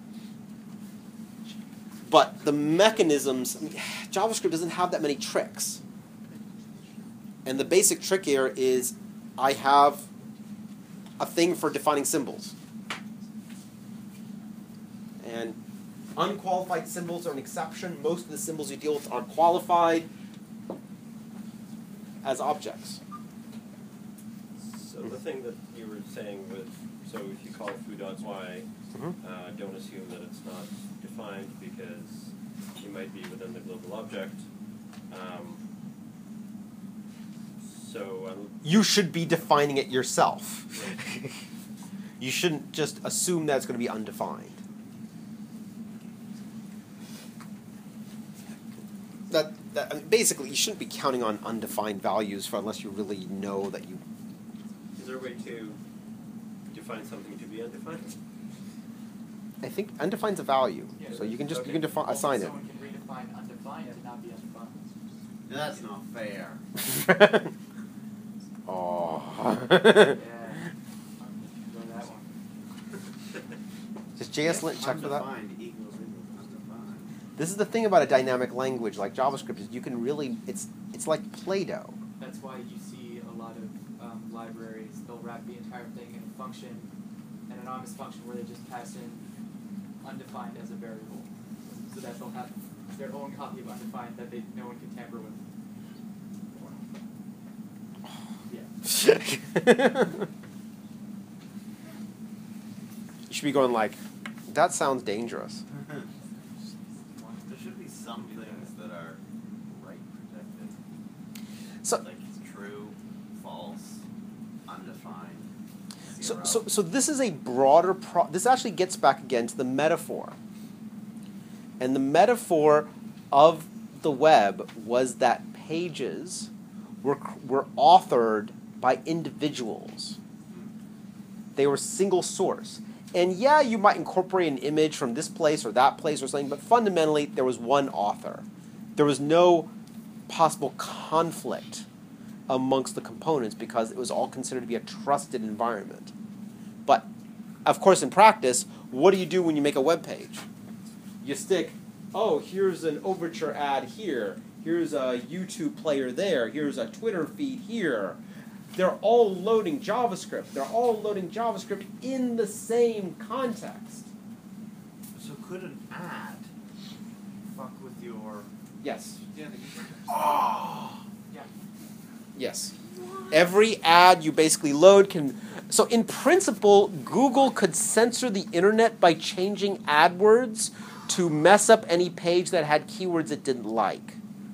But the mechanisms, I mean, JavaScript doesn't have that many tricks. And the basic trick here is I have a thing for defining symbols. And unqualified symbols are an exception. Most of the symbols you deal with are qualified as objects. So the thing that you were saying with, so if you call foo dots y, Mhm. uh, don't assume that it's not defined because you might be within the global object. Um, so um, You should be defining it yourself. You shouldn't just assume that it's going to be undefined. That, that I mean, basically, you shouldn't be counting on undefined values for unless you really know that you. is there a way to define something to be undefined? I think undefined's a value, Yeah. so you can just Okay. you can defi- Also, assign it. someone can redefine undefined to not be undefined. That's not fair. Oh. Yeah. Go that one. Does J S Lint check for that? Undefined equals equals undefined. This is the thing about a dynamic language like JavaScript is you can really it's it's like Play-Doh. That's why you see a lot of um, libraries, they'll wrap the entire thing in a function, an anonymous function where they just pass in undefined as a variable, so that they'll have their own copy of undefined that they no one can tamper with. Yeah. You should be going like, that sounds dangerous. There should be some things that are right protected. So Like true, false, undefined, So, zero. so, so this is a broader pro. This actually gets back again to the metaphor. And the metaphor of the web was that pages were were authored by individuals. They were single source. And yeah, you might incorporate an image from this place or that place or something, but fundamentally there was one author. There was no possible conflict amongst the components because it was all considered to be a trusted environment. But, of course, in practice, what do you do when you make a web page? You stick, oh, here's an Overture ad here, here's a YouTube player there, here's a Twitter feed here. They're all loading JavaScript. They're all loading JavaScript in the same context. So could an ad fuck with your? Yes. Yeah, they Oh. Yeah. Yes. Every ad you basically load can... So in principle, Google could censor the internet by changing AdWords to mess up any page that had keywords it didn't like.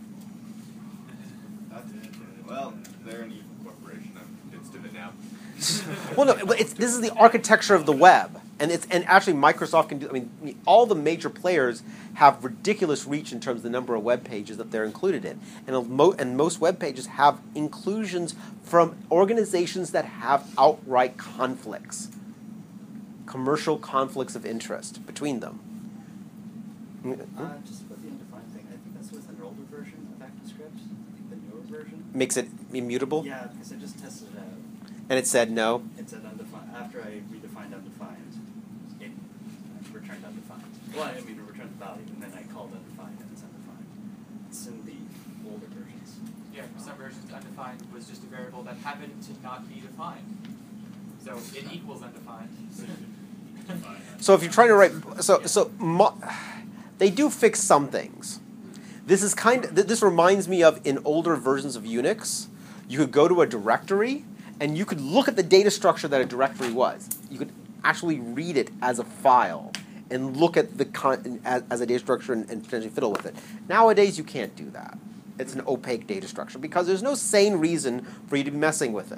Well, they're an evil corporation. I'm convinced of it now. Well, no, but it's, this is the architecture of the web. And it's and actually Microsoft can do... I mean, all the major players have ridiculous reach in terms of the number of web pages that they're included in. And, mo- and most web pages have inclusions from organizations that have outright conflicts. Commercial conflicts of interest between them. Uh, just about the undefined thing, I think that's with an older version of ActiveScript. I think the newer version. Makes it immutable? Yeah, because I just tested it out. And it said no? It said undefined. After I redefined undefined, it returned undefined. Well, I mean, it returned the value, and then I called undefined, and it's undefined. It's in the older versions. Yeah, for some versions, undefined was just a variable that happened to not be defined. So it equals undefined. So if you're trying to write... So, so mo- they do fix some things. This is kind of... This reminds me of in older versions of Unix, you could go to a directory, and you could look at the data structure that a directory was. You could actually read it as a file and look at the con- as, as a data structure and, and potentially fiddle with it. Nowadays, you can't do that. It's an opaque data structure because there's no sane reason for you to be messing with it.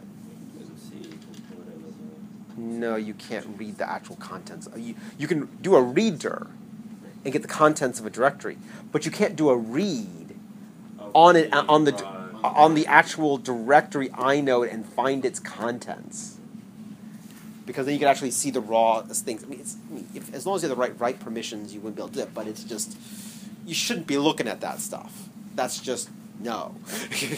No, you can't read the actual contents. You, you can do a reader and get the contents of a directory, but you can't do a read on it on the on the actual directory inode and find its contents. Because then you can actually see the raw things. I mean, it's, I mean if, as long as you have the right write permissions, you wouldn't be able to do it. But it's just you shouldn't be looking at that stuff. That's just no. If you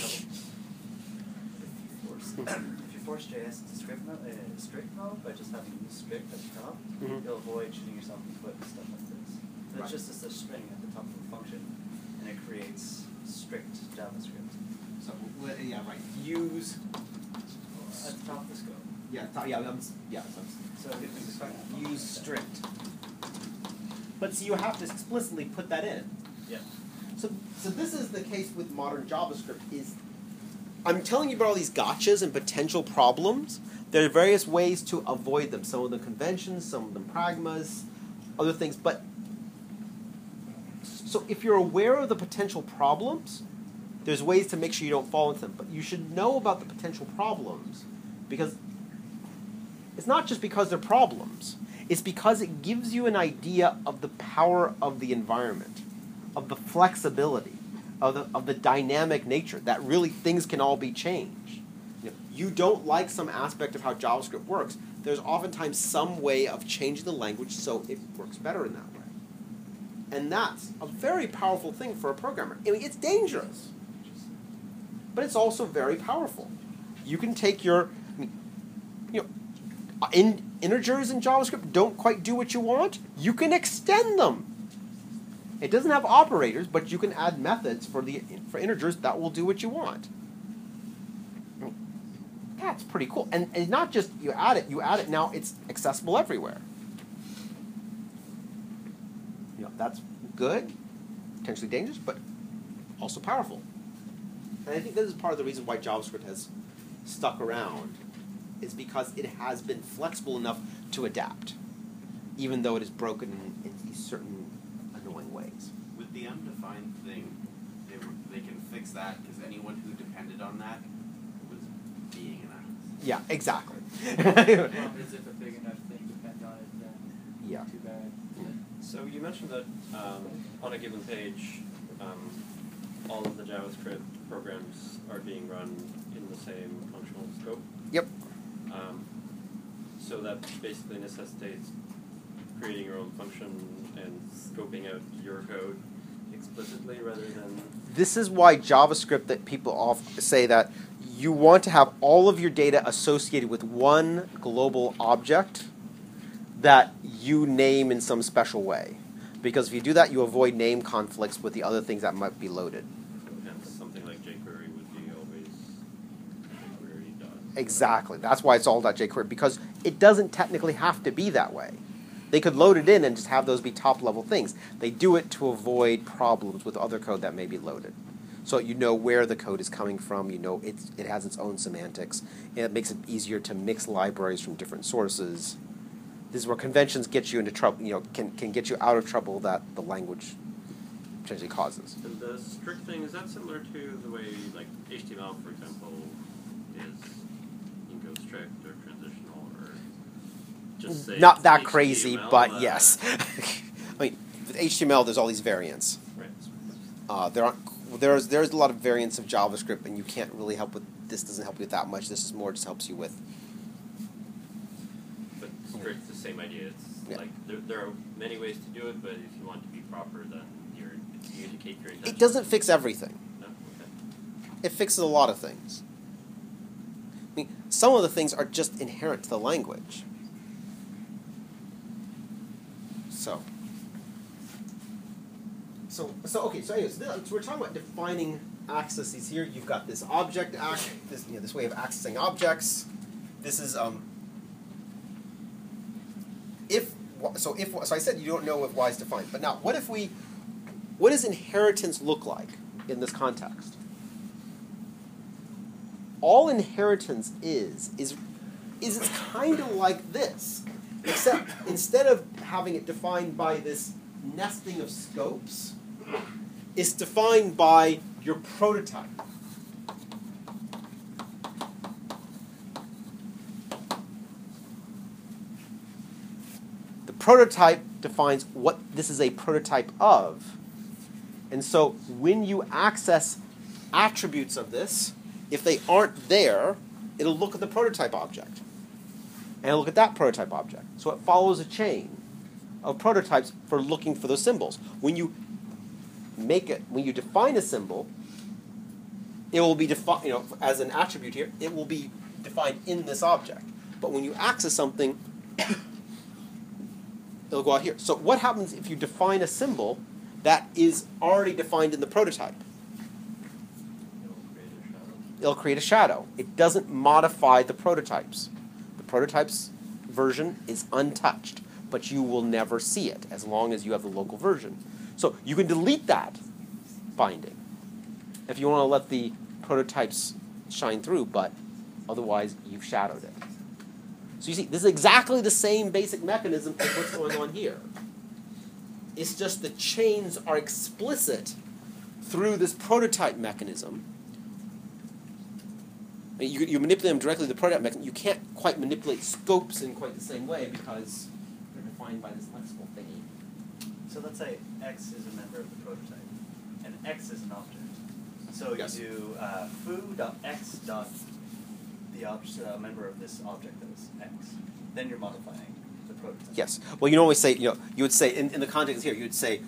force J S to strict mode, uh, strict mode by just having use strict at the top, Mhm. you'll avoid shooting yourself in the foot and stuff like this. It's Right. just a string at the top of the function, and it creates strict JavaScript. So yeah, right. Use At the top of the scope. yeah yeah I'm, yeah. So if you use strict, But so you have to explicitly put that in. Yeah. So, so this is the case with modern JavaScript. Is I'm telling you about all these gotchas and potential problems. There are various ways to avoid them. Some of them conventions, some of them pragmas, other things. But so if you're aware of the potential problems, there's ways to make sure you don't fall into them. But you should know about the potential problems because it's not just because they're problems. It's because it gives you an idea of the power of the environment, of the flexibility, of the, of the dynamic nature, that really things can all be changed. You know, you don't like some aspect of how JavaScript works. There's oftentimes some way of changing the language so it works better in that way. And that's a very powerful thing for a programmer. I mean, it's dangerous, but it's also very powerful. You can take your, I mean, you know, in, integers in JavaScript don't quite do what you want. You can extend them. It doesn't have operators, but you can add methods for the for integers that will do what you want. I mean, that's pretty cool. And, and not just you add it, you add it now, it's accessible everywhere. You know, that's good, potentially dangerous, but also powerful. And I think this is part of the reason why JavaScript has stuck around, is because it has been flexible enough to adapt, even though it is broken in, in these certain annoying ways. With the undefined thing, they, were, they can fix that because anyone who depended on that was being an ass. Yeah, exactly. The problem is if a big enough thing depends on it, then Yeah. too bad. So you mentioned that um, on a given page, um, all of the JavaScript programs are being run in the same functional scope. Yep. Um, so that basically necessitates creating your own function and scoping out your code explicitly rather than... This is why JavaScript, that people often say that you want to have all of your data associated with one global object that you name in some special way. Because if you do that, you avoid name conflicts with the other things that might be loaded. And something like jQuery would be always jQuery dot. Exactly. That's why it's all .jQuery, because it doesn't technically have to be that way. They could load it in and just have those be top-level things. They do it to avoid problems with other code that may be loaded. So you know where the code is coming from. You know it's, it has its own semantics. And it makes it easier to mix libraries from different sources. This is where conventions get you into trouble. You know, can can get you out of trouble that the language potentially causes. And the strict thing, is that similar to the way, like, H T M L, for example, is, you can go strict or transitional or just say Not it's that H T M L, crazy, but uh, yes. I mean, with H T M L, there's all these variants. Right. Uh, there aren't, there's there's a lot of variants of JavaScript, and you can't really help with this. Doesn't help you with that much. This is more just helps you with. But strict, the same idea. It's Yeah. like there, there are many ways to do it, but if you want to be proper, then you're, you indicate your intention. It doesn't fix everything. No? Okay. It fixes a lot of things. I mean, some of the things are just inherent to the language. So. So, so okay. So, anyways, so we're talking about defining accesses here. You've got this object act, this you know, this way of accessing objects. This is um. If so, if so, I said you don't know if Y is defined. But now, what if we? What does inheritance look like in this context? All inheritance is is is it's kind of like this, except instead of having it defined by this nesting of scopes, it's defined by your prototype. The prototype defines what this is a prototype of. And so when you access attributes of this, if they aren't there, it'll look at the prototype object. And it'll look at that prototype object. So it follows a chain of prototypes for looking for those symbols. When you make it, when you define a symbol, it will be defined, you know, as an attribute here, it will be defined in this object. But when you access something, it'll go out here. So what happens if you define a symbol that is already defined in the prototype? It'll create a shadow. It doesn't modify the prototypes. The prototype's version is untouched. but you will never see it as long as you have the local version. So you can delete that binding if you want to let the prototypes shine through, but otherwise you've shadowed it. So you see, this is exactly the same basic mechanism as what's going on here. It's just the chains are explicit through this prototype mechanism. I mean, you, you manipulate them directly to the prototype mechanism. You can't quite manipulate scopes in quite the same way because they're defined by this lexical thingy. So let's say X is a member of the prototype, and X is an object. So Yes. you do uh, foo.x dot the object, a member of this object that is X. Then you're modifying the prototype. Yes. Well, you normally say, you know, you would say, in, in the context here, you would say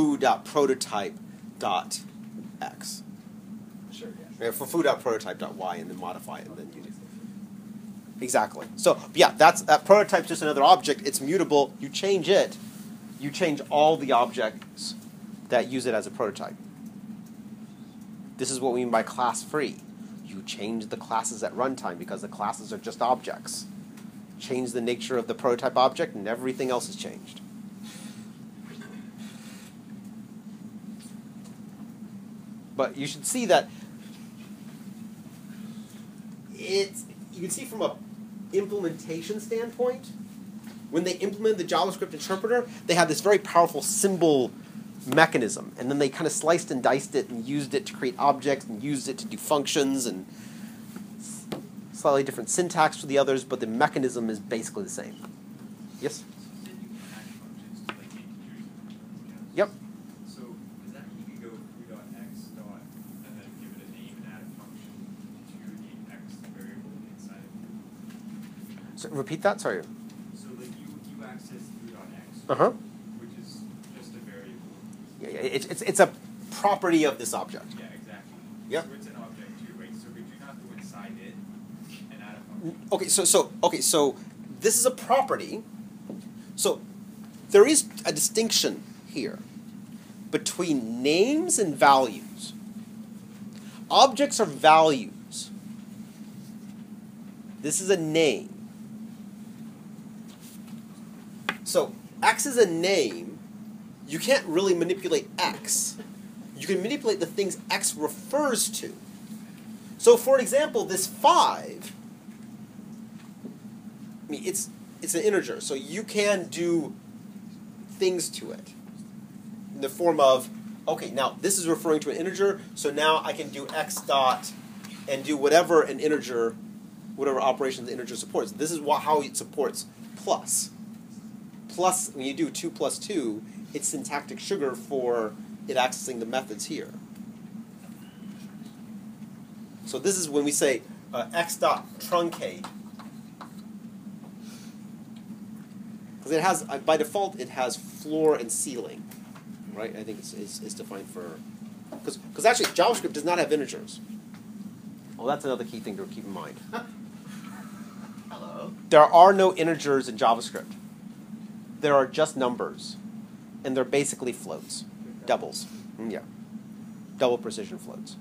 foo.prototype.x. Sure, yeah. Yeah, for foo.prototype.y and then modify it and then you do. Exactly. So, yeah, that's, that prototype's just another object. It's mutable. You change it. You change all the objects that use it as a prototype. This is what we mean by class free. You change the classes at runtime because the classes are just objects. Change the nature of the prototype object and everything else is changed. But you should see that it's, you can see from a implementation standpoint, when they implemented the JavaScript interpreter, they had this very powerful symbol mechanism, and then they kind of sliced and diced it and used it to create objects and used it to do functions and slightly different syntax for the others, but the mechanism is basically the same. Yes? Yep. So does that mean you can go foo.x dot and then give it a name and add a function to the x variable inside of it? So repeat that. Sorry. So like you you access foo.x, Uh huh. which is just a variable. Yeah, yeah. It's it's it's a property of this object. Yeah, exactly. Yep. So it's an object too, right? So could you not go inside it and add a function? Okay, so so okay, so this is a property. So there is a distinction here between names and values. Objects are values. This is a name. So X is a name. You can't really manipulate X. You can manipulate the things X refers to. So for example, this five, I mean, it's it's an integer, so you can do things to it in the form of, okay, now this is referring to an integer, so now I can do x dot and do whatever an integer, whatever operation the integer supports. This is wha- how it supports plus. Plus, when you do two plus two, it's syntactic sugar for it accessing the methods here. So this is when we say uh, x dot truncate. Because it has, uh, by default, it has floor and ceiling, right? I think it's, it's, it's defined for, because because actually JavaScript does not have integers. Well, that's another key thing to keep in mind. Hello. There are no integers in JavaScript. There are just numbers, and they're basically floats, doubles. Mm, yeah, double precision floats.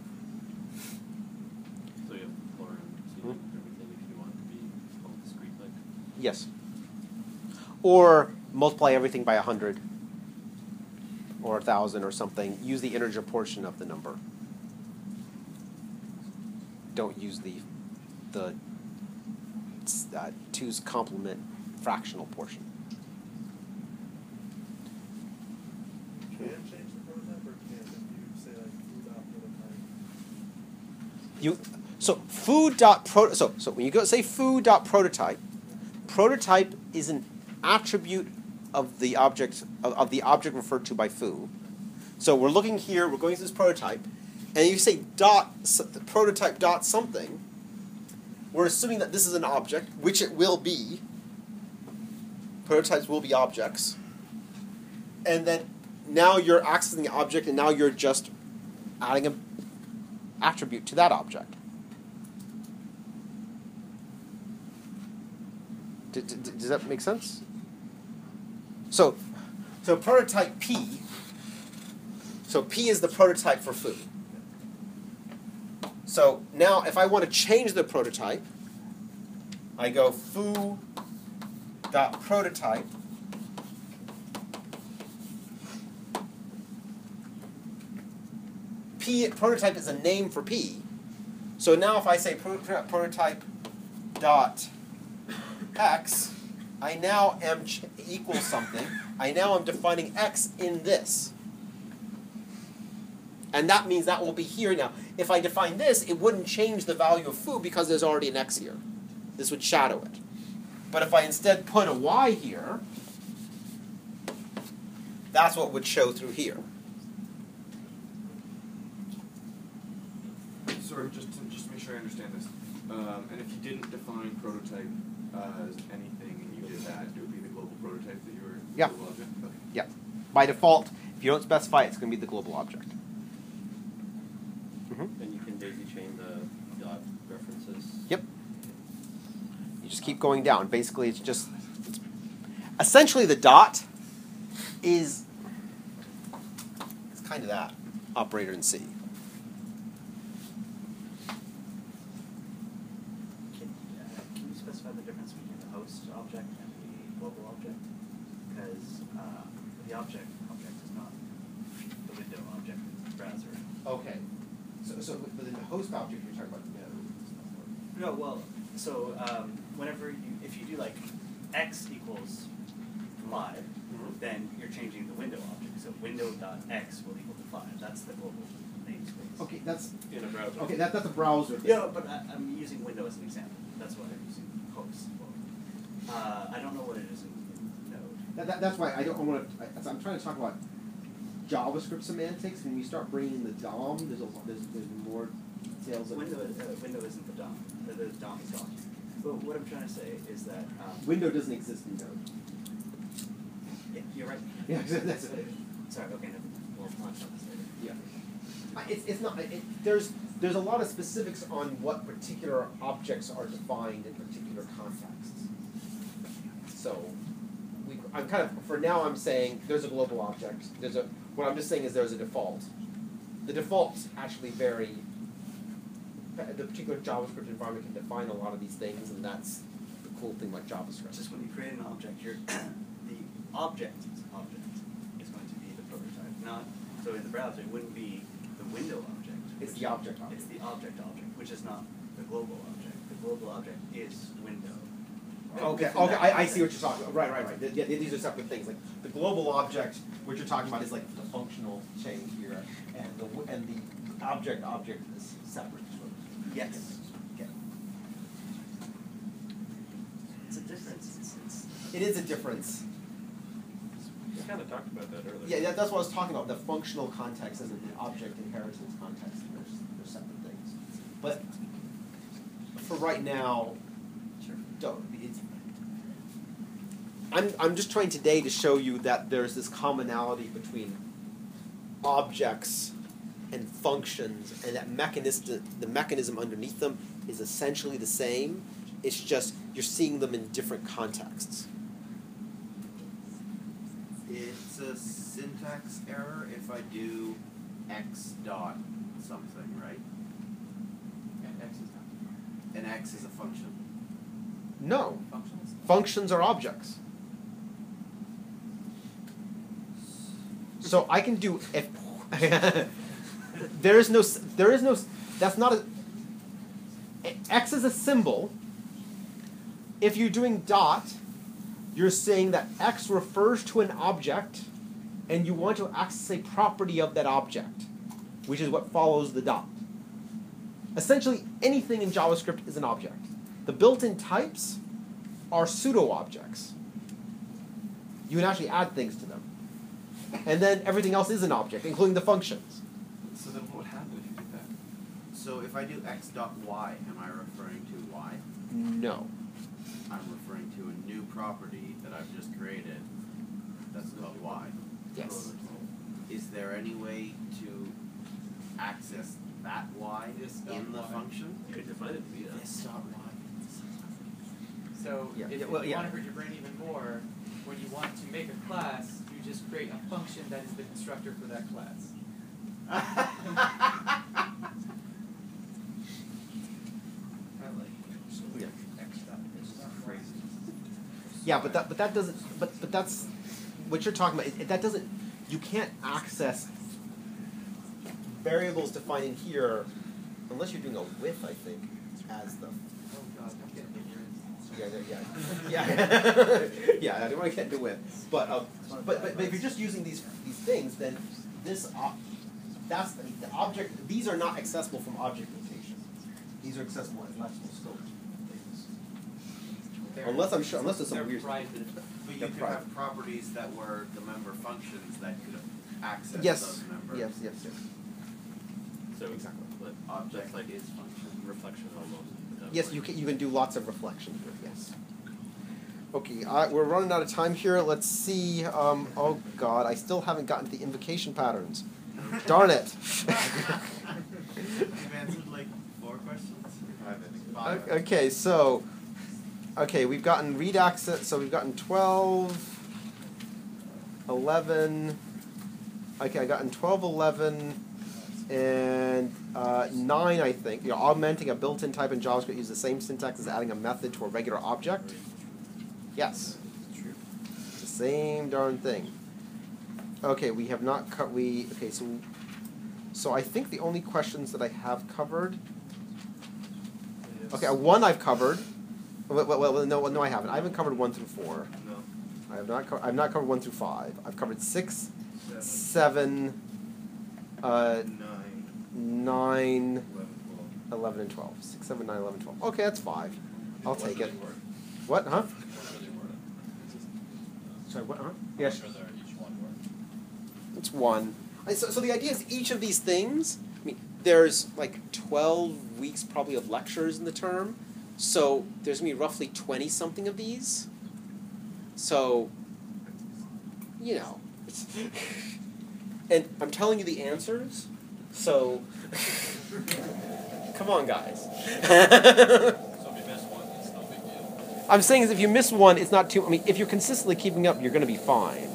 So you have floor and ceiling and everything if you want it to be all discrete like. Yes. Or multiply everything by a hundred, or a thousand, or something. Use the integer portion of the number. Don't use the the uh, two's complement fractional portion. Can you change the prototype, or can't if you say like foo.prototype? You so foo dot pro so so when you go say foo dot prototype, prototype is an attribute of the object of, of the object referred to by foo. So we're looking here, we're going through this prototype, and you say dot prototype dot something. We're assuming that this is an object, which it will be. Prototypes will be objects. And then now you're accessing the object, and now you're just adding an attribute to that object. D- d- d- does that make sense? So, so prototype P. So P is the prototype for foo. So now, if I want to change the prototype, I go foo dot prototype P prototype is a name for P. So now if I say pro- prototype dot x, I now am ch- equals something. I now am defining x in this. And that means that will be here now. If I define this, it wouldn't change the value of foo because there's already an x here. This would shadow it. But if I instead put a y here, that's what would show through here. Sorry, just to, just to make sure I understand this. Um, and if you didn't define prototype uh, as anything and you did that, it would be the global prototype that you were Yeah. global object? Okay. Yeah. By default, if you don't specify it, it's going to be the global object. Mm-hmm. And you can daisy chain the dot references. Yep. You just keep going down. Basically, it's just it's, essentially the dot is it's kind of that operator in C. Can, uh, can you specify the difference between the host object and the global object? Because uh, the object object is not the window object, it's the browser. Okay. So, so within the host object, you're talking about No, well, so um, whenever you, if you do like x equals five, Mhm. then you're changing the window object. So window.x will equal to five. That's the global namespace. Okay, that's In a browser. okay. That, that's a browser. thing. Yeah, but I, I'm using window as an example. That's why I'm using host. Uh, I don't know what it is in, in Node. That, that, that's why I don't want to. I'm trying to talk about JavaScript semantics. When you start bringing in the D O M, there's a there's there's more details. Of Window, uh, window isn't the D O M. The, the D O M is document. But what I'm trying to say is that um, Window doesn't exist in Node. yeah, you're right. Yeah, that's it. Sorry. Okay. Never mind. We'll talk about this later. Yeah. I- It's, it's not, it, there's, there's a lot of specifics on what particular objects are defined in particular contexts. So, we, I'm kind of, for now I'm saying there's a global object, there's a, what I'm just saying is there's a default. The defaults actually vary, the particular JavaScript environment can define a lot of these things, and that's the cool thing about JavaScript. Just when you create an object, you're the object object is going to be the prototype, not so in the browser it wouldn't be the window object. It's which- the object object. It's the object object, which is not the global object. The global object is window. Okay, Within okay, that I, I context. see what you're talking about. Right, right, right. Th- Yeah, these are separate things. Like the global object, what you're talking about is like the functional chain here, and the w- and the object object is separate. Sort of. Yes. Okay. It's a difference. It's, it's It is a difference. We kind of talked about that earlier. Yeah, that, that's what I was talking about. The functional context and the object inheritance context. They're, they're separate things. But for right now, sure. don't. It's, I'm I'm just trying today to show you that there's this commonality between objects and functions, and that mechanism, the mechanism underneath them is essentially the same. It's just you're seeing them in different contexts. It's a syntax error if I do x dot something, right? And X is not. And x is a function. No, Functions? functions are objects. So I can do if there is no s- there is no s- that's not a x is a symbol. If you're doing dot, you're saying that x refers to an object, and you want to access a property of that object, which is what follows the dot. Essentially, anything in JavaScript is an object. The built-in types are pseudo-objects. You can actually add things to them. And then everything else is an object, including the functions. So then what would happen if you did that? So if I do x dot y, am I referring to y? No. I'm referring to a new property that I've just created that's called y. Yes. Is there any way to access that y This dot in the y. function? You could define it to be that. This dot y. So Yeah. if, Yeah, if well, you yeah. want to hurt your brain even more, when you want to make a class, you just create a function that is the constructor for that class. Yeah. X dot is crazy. Yeah, but that but that doesn't but but that's what you're talking about. It, it- that doesn't you can't access variables defined in here, unless you're doing a with, I think, as the. Oh god, I'm getting ignorant. Yeah, yeah, yeah. yeah, I don't want to get into with, but, uh, but but but if you're just using these these things, then this op- that's the, the object. These are not accessible from object notation. These are accessible as lexical scope. They're- Unless I'm sure, unless there's some they're weird. private. But you They're could private. have properties that were the member functions that could access Yes. those members. Yes. Yes. Yes. So Exactly. but Object that's like is function. reflection almost. Yes, you can. You can do lots of reflection here. Yes. Okay, uh, we're running out of time here. Let's see. Um, oh God, I still haven't gotten to the invocation patterns. Darn it. You've answered like four questions? Five, I think. Five. O- Okay, so, okay, we've gotten read access, so we've gotten twelve, eleven, okay, I've gotten twelve, eleven, and uh, nine, I think. You know, augmenting a built-in type in JavaScript uses the same syntax as adding a method to a regular object. Yes. It's the same darn thing. Okay, we have not cut, we, okay, so, so I think the only questions that I have covered. Okay, one I've covered. Well, well, well, no, no, I haven't. I haven't covered one through four. No. I have not. Co- I've not covered one through five. I've covered six, Seven. seven, uh, Nine. nine, Eleven, twelve. eleven, and twelve. Six, seven, nine, eleven, twelve. Okay, that's five. I'll What's take really it. word? What? Huh? What's really word? It's just- Sorry. What? Huh? Yes. Or they're each one word. It's one. I- So, so the idea is each of these things. I mean, there's like twelve weeks probably of lectures in the term. So there's gonna be roughly twenty something of these. So, you know, it's and I'm telling you the answers. So, come on, guys. So if you miss one, it's no big deal. I'm saying is if you miss one, it's not too. I mean, if you're consistently keeping up, you're going to be fine.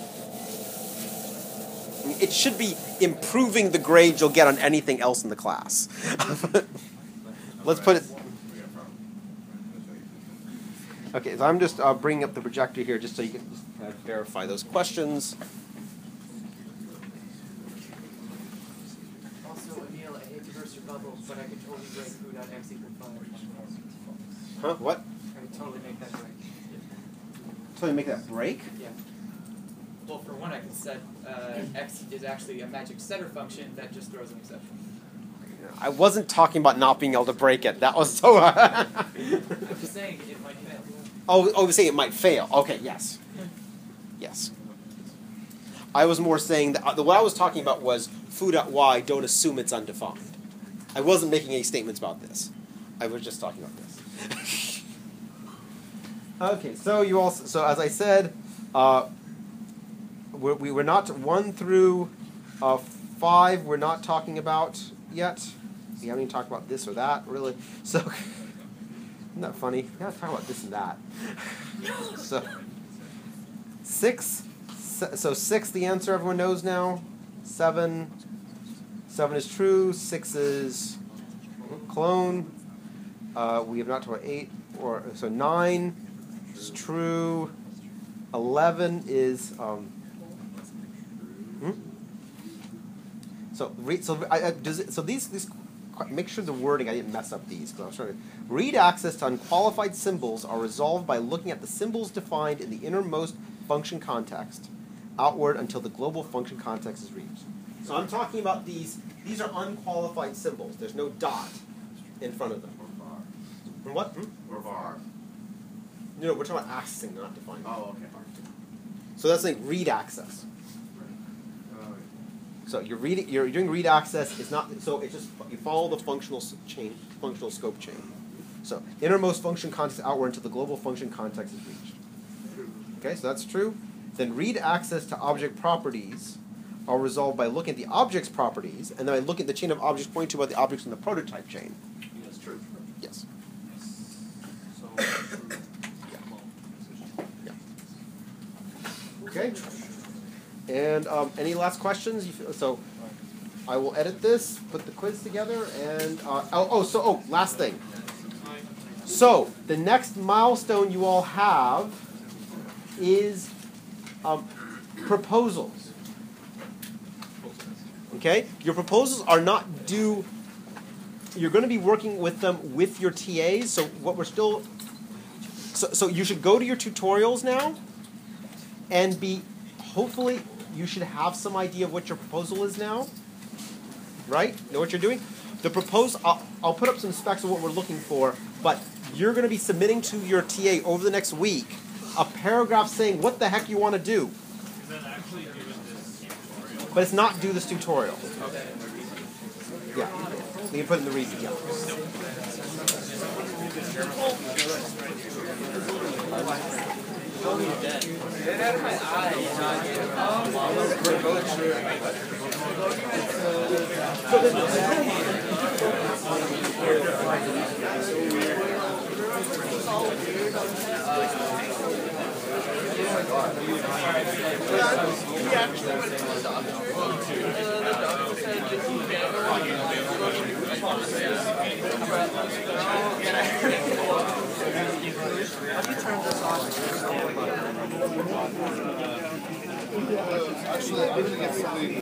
I mean, it should be improving the grade you'll get on anything else in the class. Let's put it. Okay, so I'm just uh, bringing up the projector here just so you can just kind of verify those questions. Also, Emil, I hate to burst your bubble, but I could totally break foo.x equal five. Huh? What? I could totally make that break. So you make that break? Yeah. Well, for one, I can set uh, x is actually a magic setter function that just throws an exception. I wasn't talking about not being able to break it. That was so. I'm just saying it might fail. Oh, oh, you're saying it might fail. Okay, yes. Yes. I was more saying that uh, the, what I was talking about was foo.y, don't assume it's undefined. I wasn't making any statements about this. I was just talking about this. Okay, so you also, so as I said, uh, we're, we were not one through uh, five. We're not talking about yet. We haven't even talked about this or that really. So isn't that funny? We gotta talk about this and that. So six. Se- so six, the answer everyone knows now. Seven. Seven is true. Six is clone. Uh, we have not talked about eight or so nine is true. Eleven is um. Hmm? So read. So I, I, does it, so these these make sure the wording I didn't mess up these because I was trying to read access to unqualified symbols are resolved by looking at the symbols defined in the innermost function context outward until the global function context is reached. So I'm talking about these. These are unqualified symbols. There's no dot in front of them. Or var. And what? Hmm? Or var. No, no, we're talking about accessing, not defining. Oh, okay. So that's like read access. Oh, So you're reading, you're doing read access. It's not so. It's just you follow the functional s- chain, functional scope chain. So innermost function context outward until the global function context is reached. Okay, so that's true. Then read access to object properties are resolved by looking at the object's properties, and then I look at the chain of objects pointing to what the objects in the prototype chain. that's true. Yes. So, Okay. And um, any last questions? You feel, so I will edit this, put the quiz together, and uh, oh, oh, so oh, last thing. So the next milestone you all have is um, proposals. Okay? Your proposals are not due. You're going to be working with them with your T As. So what we're still. So, so you should go to your tutorials now, and be. Hopefully, you should have some idea of what your proposal is now. Right? Know what you're doing? The proposal. I'll, I'll put up some specs of what we're looking for, but you're going to be submitting to your T A over the next week a paragraph saying what the heck you want to do. Is that actually doing this tutorial? But it's not do this tutorial. Yeah. You can put in the reason, yeah. Get out of my We actually went to the doctor, and then the doctor said that he can't Have you turned this off? Actually, I'm gonna get something.